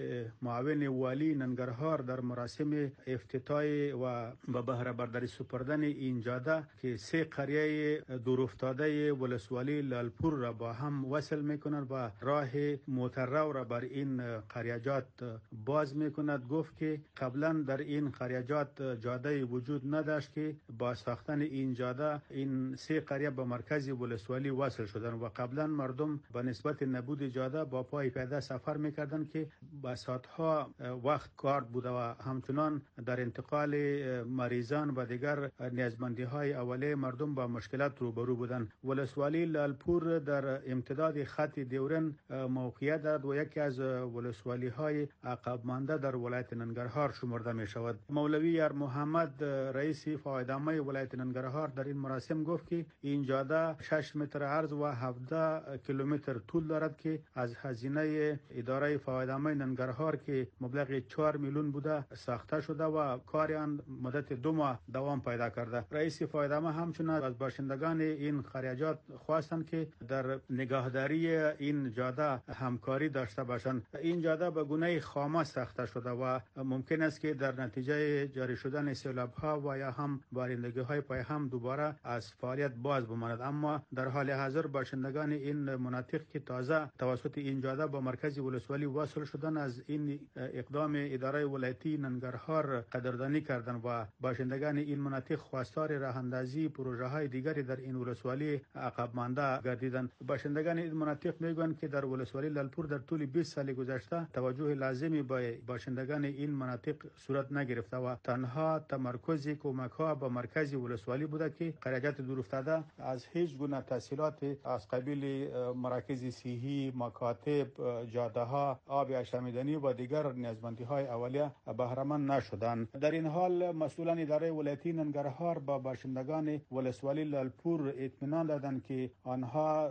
معاون والی ننگرهار در مراسم افتتاح و به بهره برداری سپردن این جاده که سه قریه دورافتاده ولسوالی لالپور را با هم وصل می‌کند و راه مطرح را بر این قریجات باز می‌کند گفت که قبلا در این قریجات جاده وجود نداشت که با ساختن این جاده این سه قریه به مرکز ولسوالی وصل شدند و قبلا مردم به نسبت نبود جاده با پای پیاده سفر می‌کردند که با ساعت‌ها وقت کار بوده و همچنان در انتقال مریضان و دیگر نیازمندی‌های اولیه مردم با مشکلات روبرو بودند. ولسوالی لالپور در امتداد خط دیورن موقعیت دارد و یکی از ولسوالی‌های عقب مانده در ولایت ننگرهار شمرده می شود. مولوی یار محمد رئیس فایدامه ولایت ننگرهار در این مراسم گفت که این جاده شش متر عرض و هفده کیلومتر طول دارد که از هزینه اداره فایدامه ننگرهار که مبلغ چهار میلیون بوده ساخته شده و کار آن مدت دو ماه دوام پیدا کرده. رئیس فایدامه همچنین از باشندگان این قریجات خواستند که در نگهداری این جاده همکاری داشته باشند. این جاده به گونه خامه ساخته شده و ممکن است که در نتیجه جاری شدن سیلاب‌ها و یا هم بارندگی‌های پای هم دوباره از فعالیت باز بماند، اما در حال حاضر باشندگان این مناطق که تازه توسط این جاده با مرکز ولسوالی وصل شدن از این اقدام اداره ولایتی ننگرهار قدردانی کردند و باشندگان این مناطق خواستار راه‌اندازی پروژه‌های دیگری در این ولسوالی عقب مانده گردیدند. باشندگان این مناطق میگویند که در ولسوالی لالپور در طول بیست سال گذشته توجه لازمی به باشندگان این مناطق صورت نگرفته و تنها تمرکز کمک‌ها به مرکز ولسوالی بوده که قریجات دورافتاده از هیچ گونه تسهیلات از قبیل مراکز صحی، مکاتب، جاده‌ها، آب آشامیدنی و دیگر نیازمندی‌های اولیه بهره مند نشدند. در این حال مسئولان اداره ولایتی ننگرهار با باشندگان ولسوالی لالپور اطمینان دادند که آنها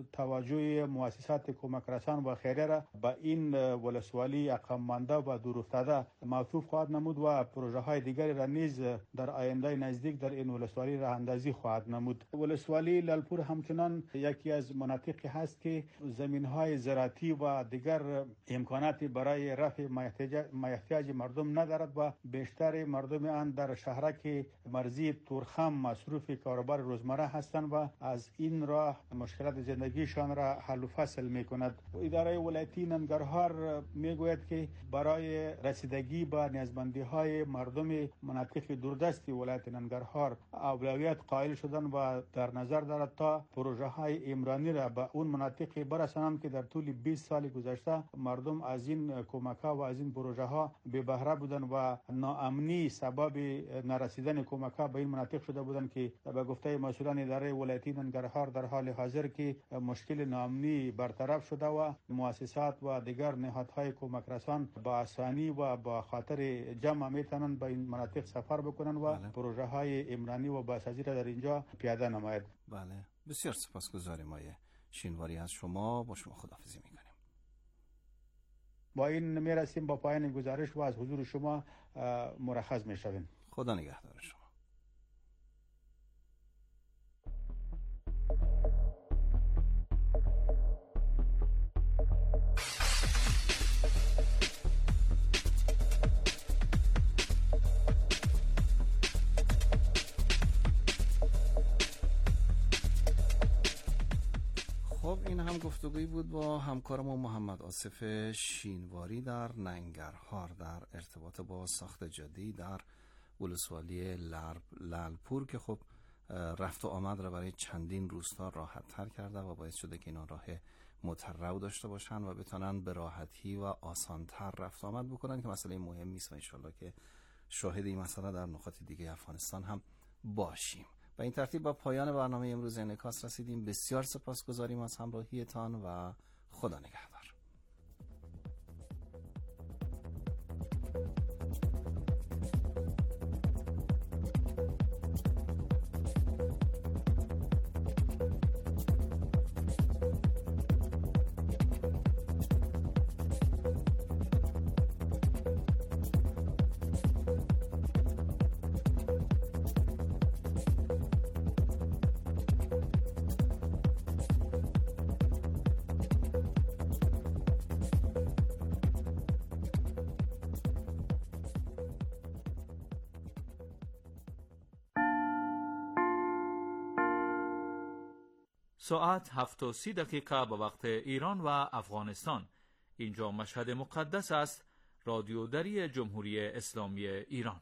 توجه مؤسسات کمک رسان و خیریه را به این ولسوالی عقب مانده و دورافتاده معطوف خواهد نمود و پروژه های دیگری را نیز در آینده نزدیک در این ولسوالی راه اندازی خواهد نمود. ولسوالی لالپور همچنان یکی از مناطقی هست که زمین های زراعتی و دیگر امکاناتی برای رفع احتیاج مردم ندارد و بیشتر مردم آن در شهرک مرزی تورخم مصروف کاروبار روزمره هستند و از این راه مشکلات زندگیشان را حل و فصل می کند. اداره ولایتی ننگرهار می گوید که برای رسیدگی به نیازمندی های مردم مناطق دوردست ولایت ننگرهار اولویت قائل شدن و در نظر دارد تا پروژه های عمرانی را به اون مناطق برسانند که در طول بیست سال گذشته مردم از این کمک ها و از این پروژه ها به بهره بودن و ناامنی سبب نرسیدن کمک ها به این مناطق شده بودند که به گفته مسئولان اداره ولایتی ننگرهار در حال حاضر که مشکل ناامنی برطرف شده و مؤسسات و دیگر نهادهای کمک رسان با آسانی و با خاطر جمع میتونن به این مناطق سفر بکنن و بله. پروژه های عمرانی و بازسازی را در اینجا پیاده نماید. بله، بسیار سپاسگزاریم آقای شینواری از شما. با شما خداحافظی میکنیم. با این میرسیم با پایان گزارش و از حضور شما مرخص میشویم. خدا نگهدار شما. خب این هم گفتگویی بود با همکارم محمد آصف شینواری در ننگرهار در ارتباط با ساخت جاده‌ای در ولسوالی لالپور که خب رفت و آمد را برای چندین روستا راحت تر کرده و باعث شده که اینا راه مترو داشته باشن و بتونن به راحتی و آسانتر رفت آمد بکنن که مسئله مهمی است و انشالله که شاهد این مسئله در نقاط دیگه افغانستان هم باشیم. و این ترتیب با پایان برنامه امروز انعکاس رسیدیم. بسیار سپاسگزاریم از همراهیتان و خدا نگهدار. ساعت هفت و سی دقیقه به وقت ایران و افغانستان. اینجا مشهد مقدس است. رادیو دری جمهوری اسلامی ایران.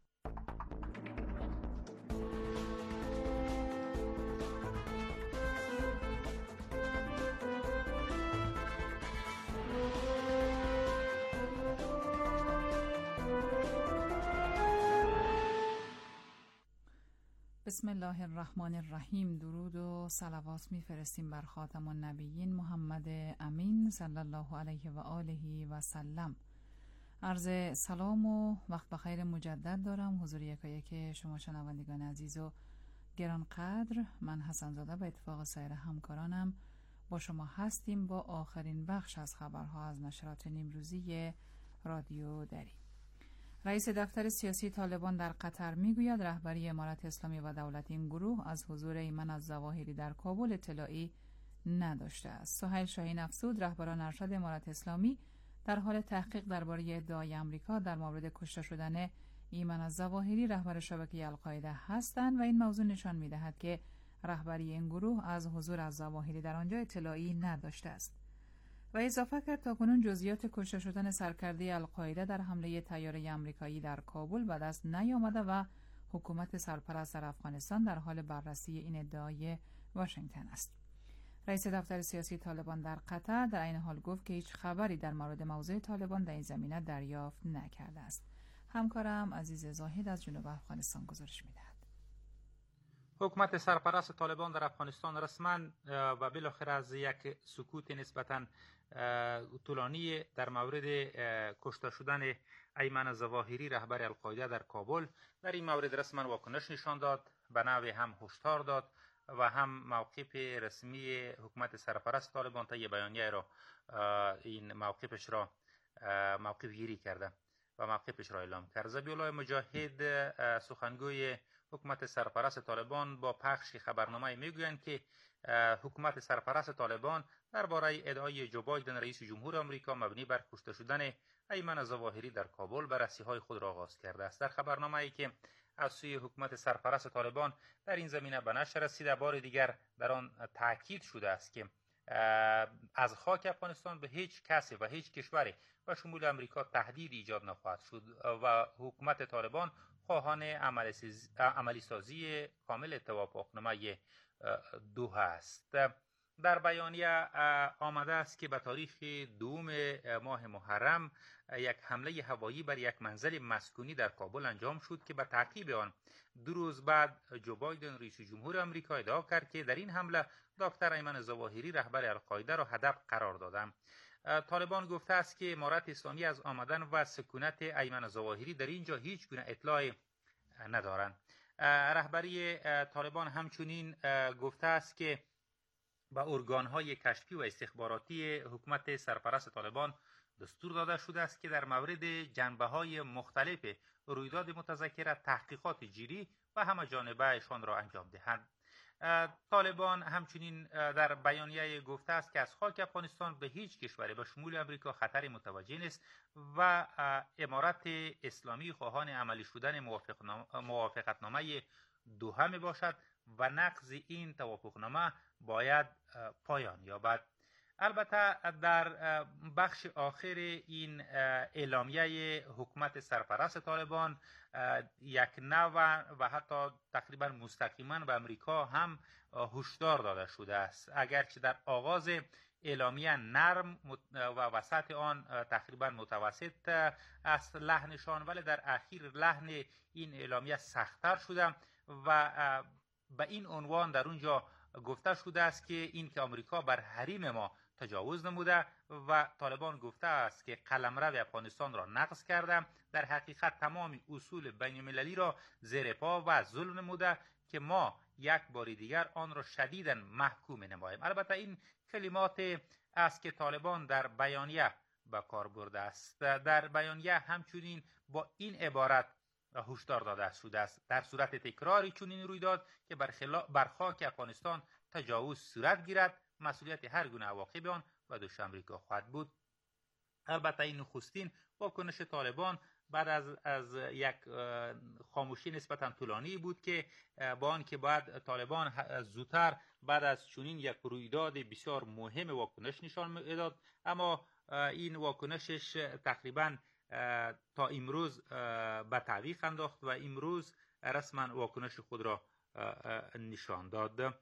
بسم الله الرحمن الرحیم. درود و صلوات میفرستیم بر خاتم النبیین محمد امین صلی الله علیه و آله و سلم. عرض سلام و وقت بخیر مجدد دارم حضور یکایک شما شنوندگان عزیز و گرانقدر. من حسن زاده به اتفاق سایر همکارانم با شما هستیم با آخرین بخش از خبرها از نشرات نیمروزی رادیو دری. رئیس دفتر سیاسی طالبان در قطر میگوید رهبری امارت اسلامی و دولت این گروه از حضور ایمن الظواهری در کابل اطلاعی نداشته است. سهیل شاهین افزود رهبران ارشد امارت اسلامی در حال تحقیق درباره ادعای آمریکا در مورد کشته شدن ایمن الظواهری رهبر شبکه القاعده هستند و این موضوع نشان می‌دهد که رهبری این گروه از حضور الظواهری در آنجا اطلاعی نداشته است. و اضافه کرد تاکنون جزئیات کشته شدن سرکرده القاعده در حمله طیاره آمریکایی در کابل به دست نیامده و حکومت سرپرست در افغانستان در حال بررسی این ادعای واشنگتن است. رئیس دفتر سیاسی طالبان در قطر در این حال گفت که هیچ خبری در مورد موضوع طالبان در این زمینه دریافت نکرده است. همکارم عزیز زاهد از جنوب افغانستان گزارش می‌دهد. حکومت سرپرست طالبان در افغانستان رسما و بالاخره از یک سکوت نسبتاً طولانی در مورد کشته شدن ایمن الظواهری رهبر القاعده در کابل در این مورد رسما واکنش نشان داد، به نحوی هم هشدار داد و هم موقف رسمی حکومت سرپرست طالبان طی بیانیه را این موقفش را موقف گیری کرده و موقفش را اعلام کرد. ذبیح‌الله مجاهد سخنگوی حکومت سرپرست طالبان با پخش خبرنامه میگویند که حکومت سرپرست طالبان درباره ادعای جو بایدن رئیس جمهور آمریکا مبنی بر کشته شدن ایمن الظواهری در کابل بررسی‌های خود را آغاز کرده است. در خبرنامه‌ای که از سوی حکومت سرپرست طالبان در این زمینه به نشر رسیده بار دیگر در آن تاکید شده است که از خاک افغانستان به هیچ کسی و هیچ کشوری و شمول آمریکا تهدید ایجاد نخواهد شد و حکومت طالبان خواهان عملی سازی کامل توافقنامه دوحه است. در بیانیه آمده است که به تاریخ دوم ماه محرم یک حمله هوایی بر یک منزل مسکونی در کابل انجام شد که به تعقیب آن دو روز بعد جو بایدن رئیس جمهور آمریکا ادعا کرد که در این حمله دکتر ایمن الظواهری رهبر القاعده را هدف قرار دادند. طالبان گفته است که امارت اسلامی از آمدن و سکونت ایمن الظواهری در اینجا هیچ گونه اطلاعی ندارند. رهبری طالبان همچنین گفته است که به ارگان‌های کشفی و استخباراتی حکومت سرپرست طالبان دستور داده شده است که در مورد جنبه‌های مختلف رویداد متذکره تحقیقات جدی و همه جانبه‌شان را انجام دهند. طالبان همچنین در بیانیه گفته است که از خاک افغانستان به هیچ کشوری به شمول آمریکا خطر متوجه نیست و امارت اسلامی خواهان عملی شدن موافقتنامه دوحه می باشد و نقض این توافقنامه باید پایان یابد. البته در بخش آخر این اعلامیه حکومت سرپرست طالبان یک نوع و حتی تقریبا مستقیما به امریکا هم هشدار داده شده است. اگرچه در آغاز اعلامیه نرم و وسط آن تقریبا متوسط است لحنشان، ولی در اخیر لحن این اعلامیه سخت‌تر شده و به این عنوان در اونجا گفته شده است که این که آمریکا بر حریم ما تجاوز نموده و طالبان گفته است که قلمرو افغانستان را نقض کرده، در حقیقت تمام اصول بین المللی را زیر پا و ظلم نموده که ما یک بار دیگر آن را شدیداً محکوم نماییم. البته این کلمات است که طالبان در بیانیه به کار برده است. در بیانیه همچنین با این عبارت هشدار داده شده است: در صورت تکراری چنین رویداد که بر, بر خاک افغانستان تجاوز صورت گیرد، مسئولیت هر گونه عواقب آن به دوش آمریکا خواهد بود. البته این نخستین واکنش طالبان بعد از از یک خاموشی نسبتا طولانی بود که با آن که بعد طالبان زودتر بعد از چنین یک رویداد بسیار مهم واکنش نشان میداد، اما این واکنشش تقریبا تا امروز به تعویق انداخت و امروز رسما واکنش خود را نشان داد.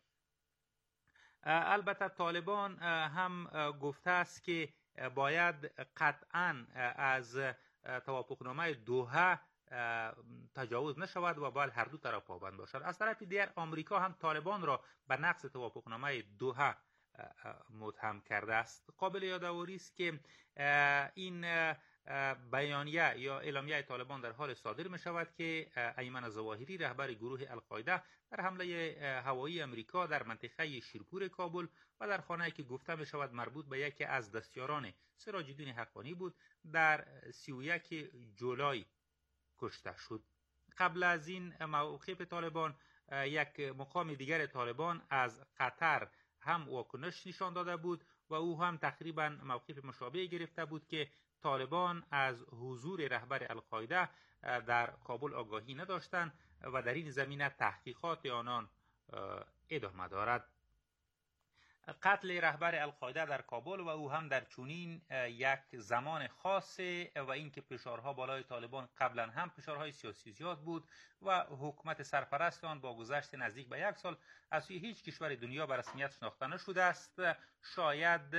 البته طالبان هم گفته است که باید قطعا از توافقنامه دوحه تجاوز نشود و باید هر دو طرف پابند باشد. از طرف دیگر آمریکا هم طالبان را به نقض توافقنامه دوحه متهم کرده است. قابل یادآوری است که این بیانیه یا اعلامیه طالبان در حال صادر می شود که ایمن الظواهری رهبر گروه القاعده در حمله هوایی امریکا در منطقه شیرپور کابل و در خانه‌ای که گفته می شود مربوط به یکی از دستیاران سراج الدین حقانی بود در سی و یک جولای کشته شد. قبل از این موقف طالبان یک مقام دیگر طالبان از قطر هم واکنش نشان داده بود و او هم تقریبا موقف مشابه گرفته بود که طالبان از حضور رهبر القاعده در کابل آگاهی نداشتند و در این زمینه تحقیقات آنان ادامه دارد. قتل رهبر القاعده در کابل و او هم در چنین یک زمان خاصه و اینکه فشارها بالای طالبان قبلا هم فشارهای سیاسی زیاد بود و حکومت سرپرست آن با گذشت نزدیک به یک سال از سوی هیچ کشور دنیا به رسمیت شناخته نشده است، شاید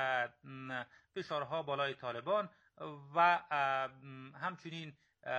فشارها بالای طالبان و همچنین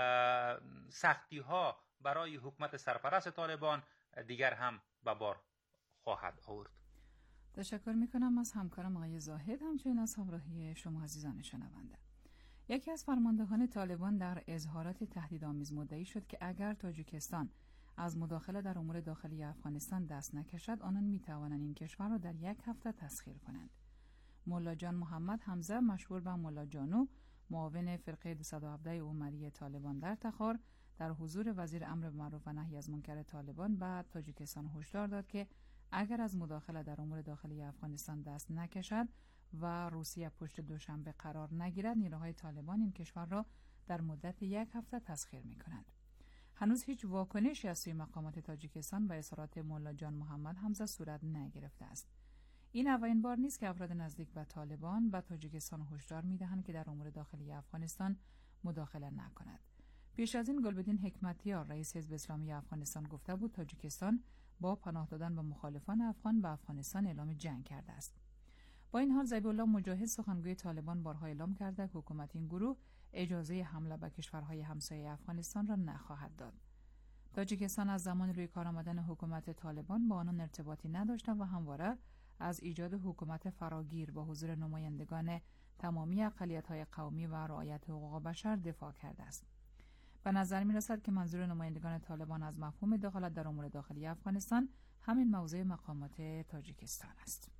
سختی ها برای حکومت سرپرست طالبان دیگر هم به بار خواهد آورد. تشکر میکنم از همکارم آقای زاهد، همچنین از همراهی شما عزیزان شنونده. یکی از فرماندهان طالبان در اظهارات تهدیدآمیز مدعی شد که اگر تاجیکستان از مداخله در امور داخلی افغانستان دست نکشد، آنان میتوانند این کشور را در یک هفته تسخیر کنند. مولا جان محمد حمزه مشهور به مولا جانو، معاون فرقه دویست و هفده عمری طالبان در تخار، در حضور وزیر امر معروف و نهی از منکر طالبان به تاجیکستان هشدار داد که اگر از مداخله در امور داخلی افغانستان دست نکشد و روسیه پشت دوشنبه قرار نگیرد، نیروهای طالبان این کشور را در مدت یک هفته تسخیر می‌کنند. هنوز هیچ واکنشی از سوی مقامات تاجیکستان به اظهارات مولا جان محمد حمزه صورت نگرفته است. این اولین بار نیست که افراد نزدیک به طالبان به تاجیکستان هشدار می‌دهند که در امور داخلی افغانستان مداخله نکند. پیش از این گلبدین حکمتیار رئیس حزب اسلامی افغانستان گفته بود تاجیکستان با پناه دادن به مخالفان افغان به افغانستان اعلام جنگ کرده است. با این حال ذبیح الله مجاهد سخنگوی طالبان بارها اعلام کرده که حکومت این گروه اجازه حمله به کشورهای همسایه افغانستان را نخواهد داد. تاجیکستان از زمان روی کار آمدن حکومت طالبان با آنان ارتباطی نداشته و همواره از ایجاد حکومت فراگیر با حضور نمایندگان تمامی اقلیت‌های قومی و رعایت حقوق بشر دفاع کرده است. به نظر می رسد که منظور نمایندگان طالبان از مفهوم دخالت در امور داخلی افغانستان همین موضع مقامات تاجیکستان است.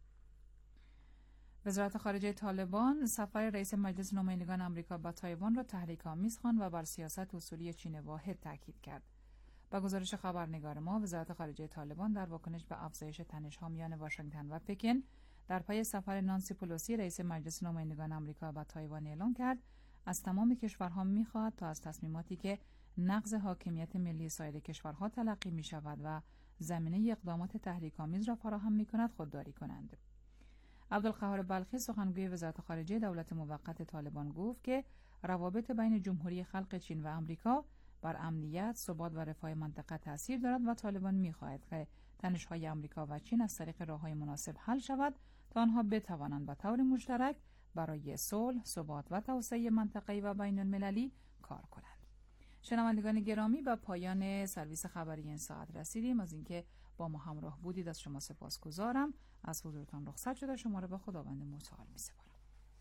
وزارت خارجه طالبان سفر رئیس مجلس نمایندگان آمریکا به تایوان را تحریک‌آمیز خواند و بر سیاست اصولی چین واحد تاکید کرد. با گزارش خبرنگار ما، وزارت خارجه طالبان در واکنش به افزایش تنش‌ها میان واشنگتن و پکن در پی سفر نانسی پلوسی رئیس مجلس نمایندگان آمریکا به تایوان اعلام کرد از تمام کشورها می‌خواهد تا از تصمیماتی که نقض حاکمیت ملی سایر کشورها تلقی می‌شود و زمینه اقدامات تحریک‌آمیز را فراهم می‌کند خودداری کنند. عبدالقهار بلخی سخنگوی وزارت خارجه دولت موقت طالبان گفت که روابط بین جمهوری خلق چین و آمریکا بر امنیت، ثبات و رفاه منطقه تاثیر دارد و طالبان می‌خواهد که تنش‌های آمریکا و چین از طریق راه‌های مناسب حل شود تا آنها بتوانند به طور مشترک برای صلح، ثبات و توسعه منطقه‌ای و بین المللی کار کنند. شنوندگان گرامی، به پایان سرویس خبری این ساعت رسیدیم. از اینکه با ما همراه بودید از شما سپاسگزارم. از حضورتان رخصت شده شما را به خداوند متعال می‌سپارم.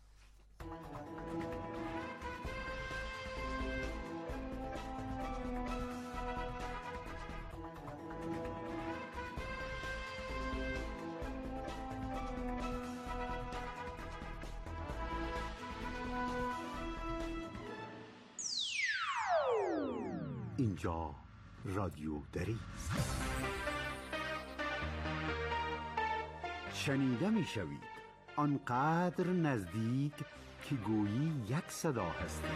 اینجا رادیو دری است. شنیده می شوید آنقدر نزدیک که گویی یک صدا هستید.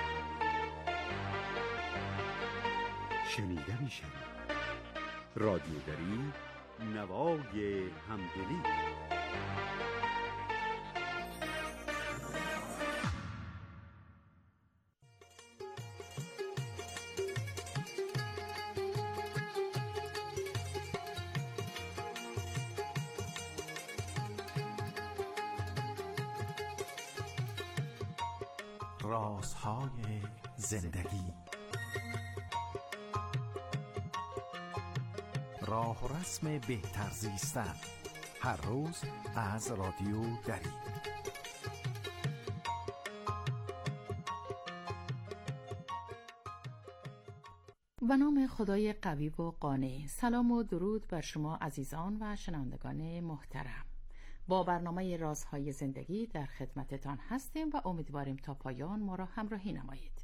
شنیده می شوید رادیو دری، نوای همدلی. رازهای زندگی، راه و رسم بهتر زیستن، هر روز از رادیو دری. به نام خدای قوی و قانع. سلام و درود بر شما عزیزان و شنوندگان محترم. با برنامه رازهای زندگی در خدمتتان هستیم و امیدواریم تا پایان ما را همراهی نمایید.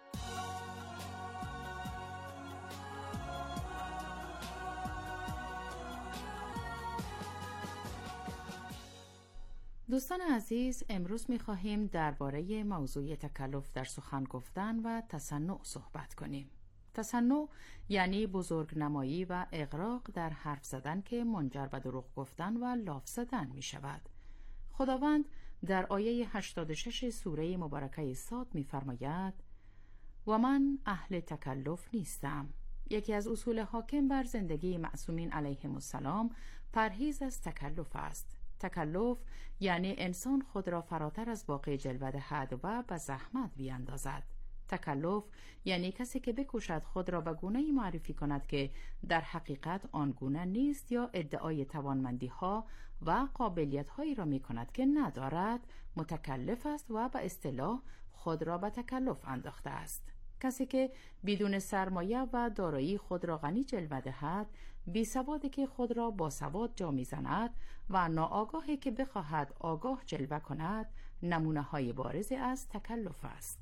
دوستان عزیز، امروز می خواهیم درباره موضوع تکلف در سخن گفتن و تصنع صحبت کنیم. تصنع یعنی بزرگ نمایی و اغراق در حرف زدن که منجر به دروغ گفتن و لاف زدن می شود. خداوند در آیه هشتاد و شش سوره مبارکه صاد می فرماید و من اهل تکلف نیستم. یکی از اصول حاکم بر زندگی معصومین علیهم السلام پرهیز از تکلف است. تکلف یعنی انسان خود را فراتر از واقع جلوه دهد و به زحمت بیاندازد. تکلف یعنی کسی که بکوشد خود را به گونه‌ای معرفی کند که در حقیقت آن گونه نیست یا ادعای توانمندی ها و قابلیت هایی را می کند که ندارد، متکلف است و به اصطلاح خود را به تکلف انداخته است. کسی که بدون سرمایه و دارایی خود را غنی جلوه دهد، بی سوادی که خود را با سواد جا می‌زند و ناآگاهی که بخواهد آگاه جلوه کند، نمونه های بارزی از تکلف است.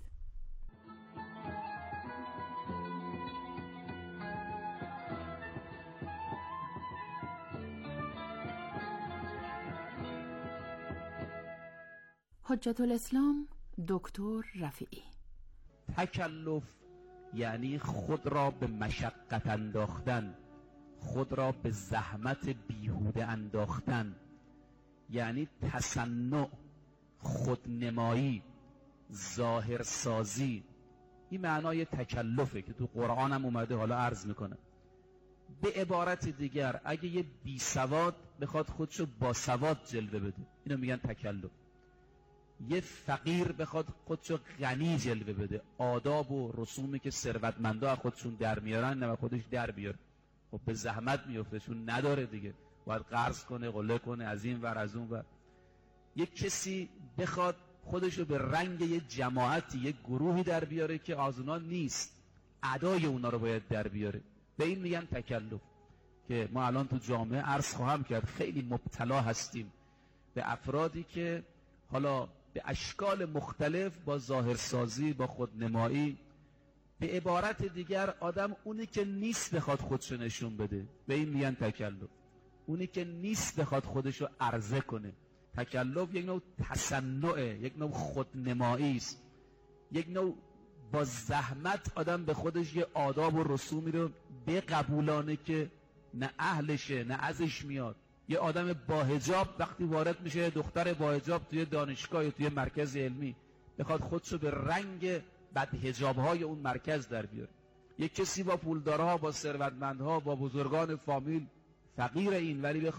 حجت الاسلام دکتر رفیعی. تکلف یعنی خود را به مشقت انداختن، خود را به زحمت بیهوده انداختن، یعنی تصنع، خودنمایی، ظاهرسازی. این معنای تکلفه که تو قرآن هم اومده، حالا عرض میکنه. به عبارت دیگر اگه یه بی سواد بخواد خودشو با سواد جلوه بده، اینو میگن تکلف. یه فقیر بخواد خودشو غنی جلوه بده، آداب و رسومی که ثروتمندا خودشون در میارن نه خودش در بیاره، خب به زحمت میفته، چون نداره دیگه، باید قرض کنه، قله کنه، از این ور از اون ور. یه کسی بخواد خودشو به رنگ یه جماعتی، یه گروهی در بیاره که از اونا نیست، ادای اونا رو باید در بیاره، به این میگن تکلف. که ما الان تو جامعه عرض خواهم کرد خیلی مبتلا هستیم به افرادی که حالا به اشکال مختلف با ظاهرسازی، با خودنمایی، به عبارت دیگر آدم اونی که نیست بخواد خودشو نشون بده، به این میگن تکلف. اونی که نیست بخواد خودشو عرضه کنه. تکلف یک نوع تصنعه، یک نوع خودنمایی است، یک نوع با زحمت آدم به خودش یه آداب و رسومی رو بقبولانه که نه اهلشه نه ازش میاد. یه آدم با حجاب وقتی وارد میشه، دختر با حجاب توی دانشگاه، توی مرکز علمی، بخواد خودشو به رنگ بد حجاب‌های اون مرکز در بیاره. یه کسی با پولدارها، با ثروتمندها، با بزرگان فامیل، فقیر این ولی بخواد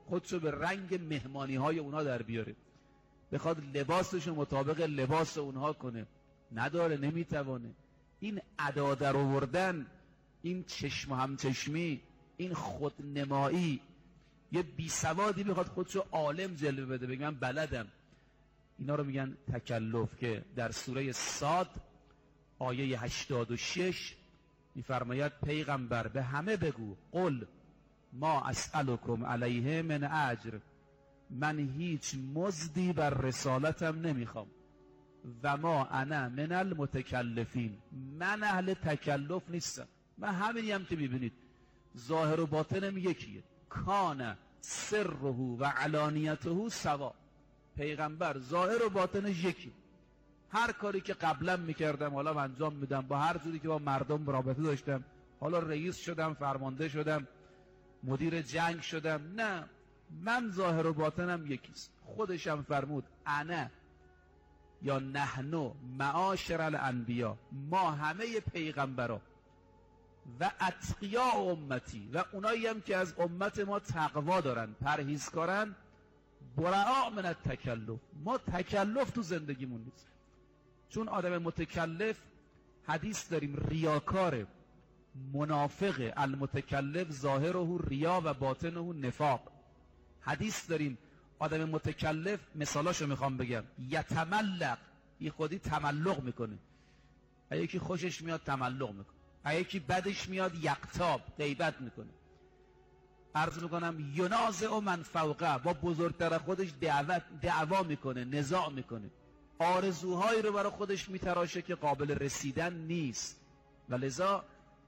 خودشو به رنگ مهمانی های اونها در بیاره، بخواد لباسشو مطابق لباس اونها کنه، نداره، نمیتوانه. این ادا در آوردن، این چشم و همچشمی، این خودنمایی، یه بیسوادی بخواد خودشو عالم جلوه بده بگه من بلدم، اینا رو میگن تکلف، که در سوره صاد آیه هشتاد و شش میفرماید پیغمبر به همه بگو قل ما اسألکم علیه من اجر، من هیچ مزدی بر رسالتم نمیخوام، و ما انا من المتکلفین، من اهل تکلف نیستم. من همینی هم که میبینید ظاهر و باطنم یکیه، کان سره و علانیته سوا، پیغمبر ظاهر و باطنش یکی، هر کاری که قبلا میکردم حالا انجام میدم، با هر جوری که با مردم رابطه داشتم، حالا رئیس شدم، فرمانده شدم، مدیر جنگ شدم، نه، من ظاهر و باطنم یکیست. خودشم فرمود انا یا نحنو معاشر الانبیا، ما همه پیغمبرا و اتقیا امتی، و اونایی هم که از امت ما تقوا دارن، پرهیزکارن، برعا من التکلف، ما تکلف تو زندگیمون نیست. چون آدم متکلف، حدیث داریم، ریاکاره، منافق، المتکلف ظاهره ریا و باطنه نفاق. حدیث داریم آدم متکلف، مثالاشو میخوام بگم، یتملق، یه خودی تملق میکنه، یکی خوشش میاد تملق میکنه، یکی بدش میاد یقتاب، غیبت میکنه. عرض میکنم ینازع من فوقه، با بزرگتر خودش دعوت دعوا میکنه، نزاع میکنه، آرزوهایی رو برای خودش میتراشه که قابل رسیدن نیست. ولذا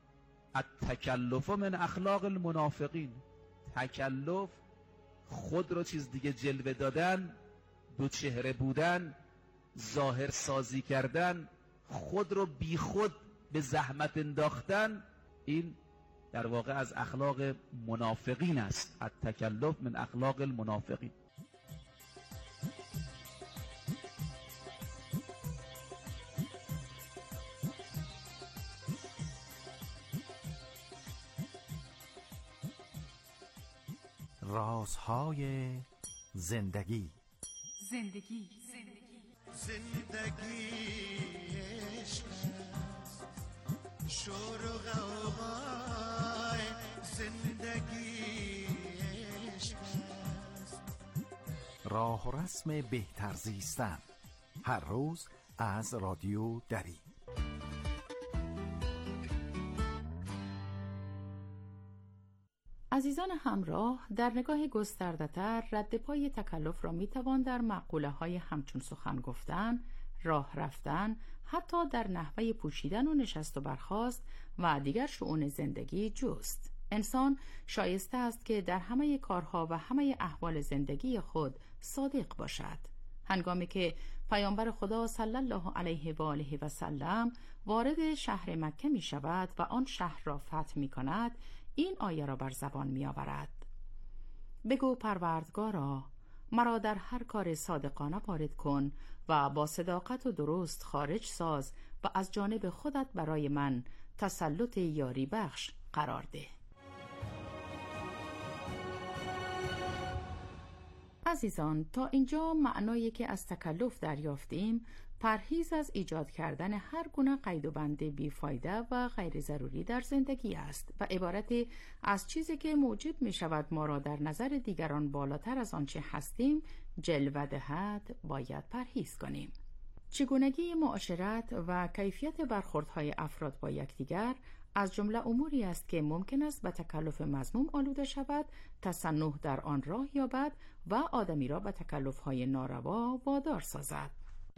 التکلف من اخلاق المنافقین، تکلف خود رو چیز دیگه جلوه دادن، دو چهره بودن، ظاهر سازی کردن، خود رو بی خود به زحمت انداختن، این در واقع از اخلاق منافقین است. التکلف من اخلاق المنافقین. رازهای زندگی. زندگی زندگی عشق شور و غوغای، زندگی عشق راه و رسم بهتر زیستن، هر روز از رادیو دری. عزیزان همراه، در نگاه گسترده‌تر رد پای تکلف را میتوان در مقوله های همچون سخن گفتن، راه رفتن، حتی در نحوه پوشیدن و نشست و برخاست و دیگر شؤون زندگی جست. انسان شایسته است که در همه کارها و همه احوال زندگی خود صادق باشد. هنگامی که پیامبر خدا صلی الله علیه و آله و سلم وارد شهر مکه می شود و آن شهر را فتح می کند، این آیه را بر زبان می آورد: بگو پروردگارا، مرا در هر کار صادقانه وارد کن و با صداقت و درست خارج ساز و از جانب خودت برای من تسلط یاری بخش قرار ده. عزیزان، تا اینجا معنایی که از تکلف دریافتیم پرهیز از ایجاد کردن هر گونه قید و بند بیفایده و غیر ضروری در زندگی است و عبارت از چیزی که موجب می شود ما را در نظر دیگران بالاتر از آنچه هستیم جلوه دهد باید پرهیز کنیم. چگونگی معاشرت و کیفیت برخوردهای افراد با یکدیگر از جمله اموری است که ممکن است به تکلف مذموم آلوده شود، تصنع در آن راه یابد و آدمی را به تکلف‌های ناروا وادار سازد.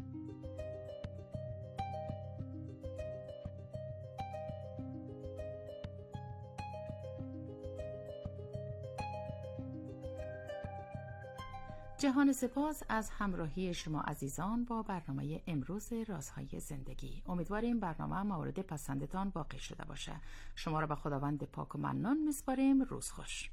جهان سپاس از همراهی شما عزیزان با برنامه امروز رازهای زندگی. امیدواریم برنامه مورد پسندتان واقع شده باشه. شما را به خداوند پاک و منان میسپاریم. روز خوش.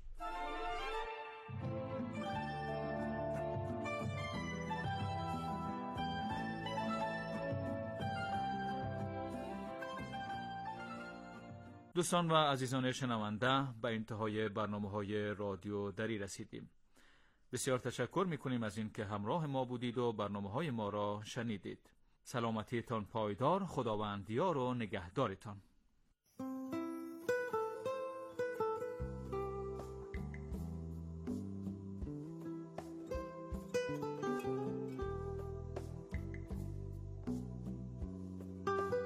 دوستان و عزیزان شنونده، به انتهای برنامه‌های رادیو دری رسیدیم. بسیار تشکر میکنیم از این که همراه ما بودید و برنامه های ما را شنیدید. سلامتیتان پایدار، خداوند یار و نگهدارتان.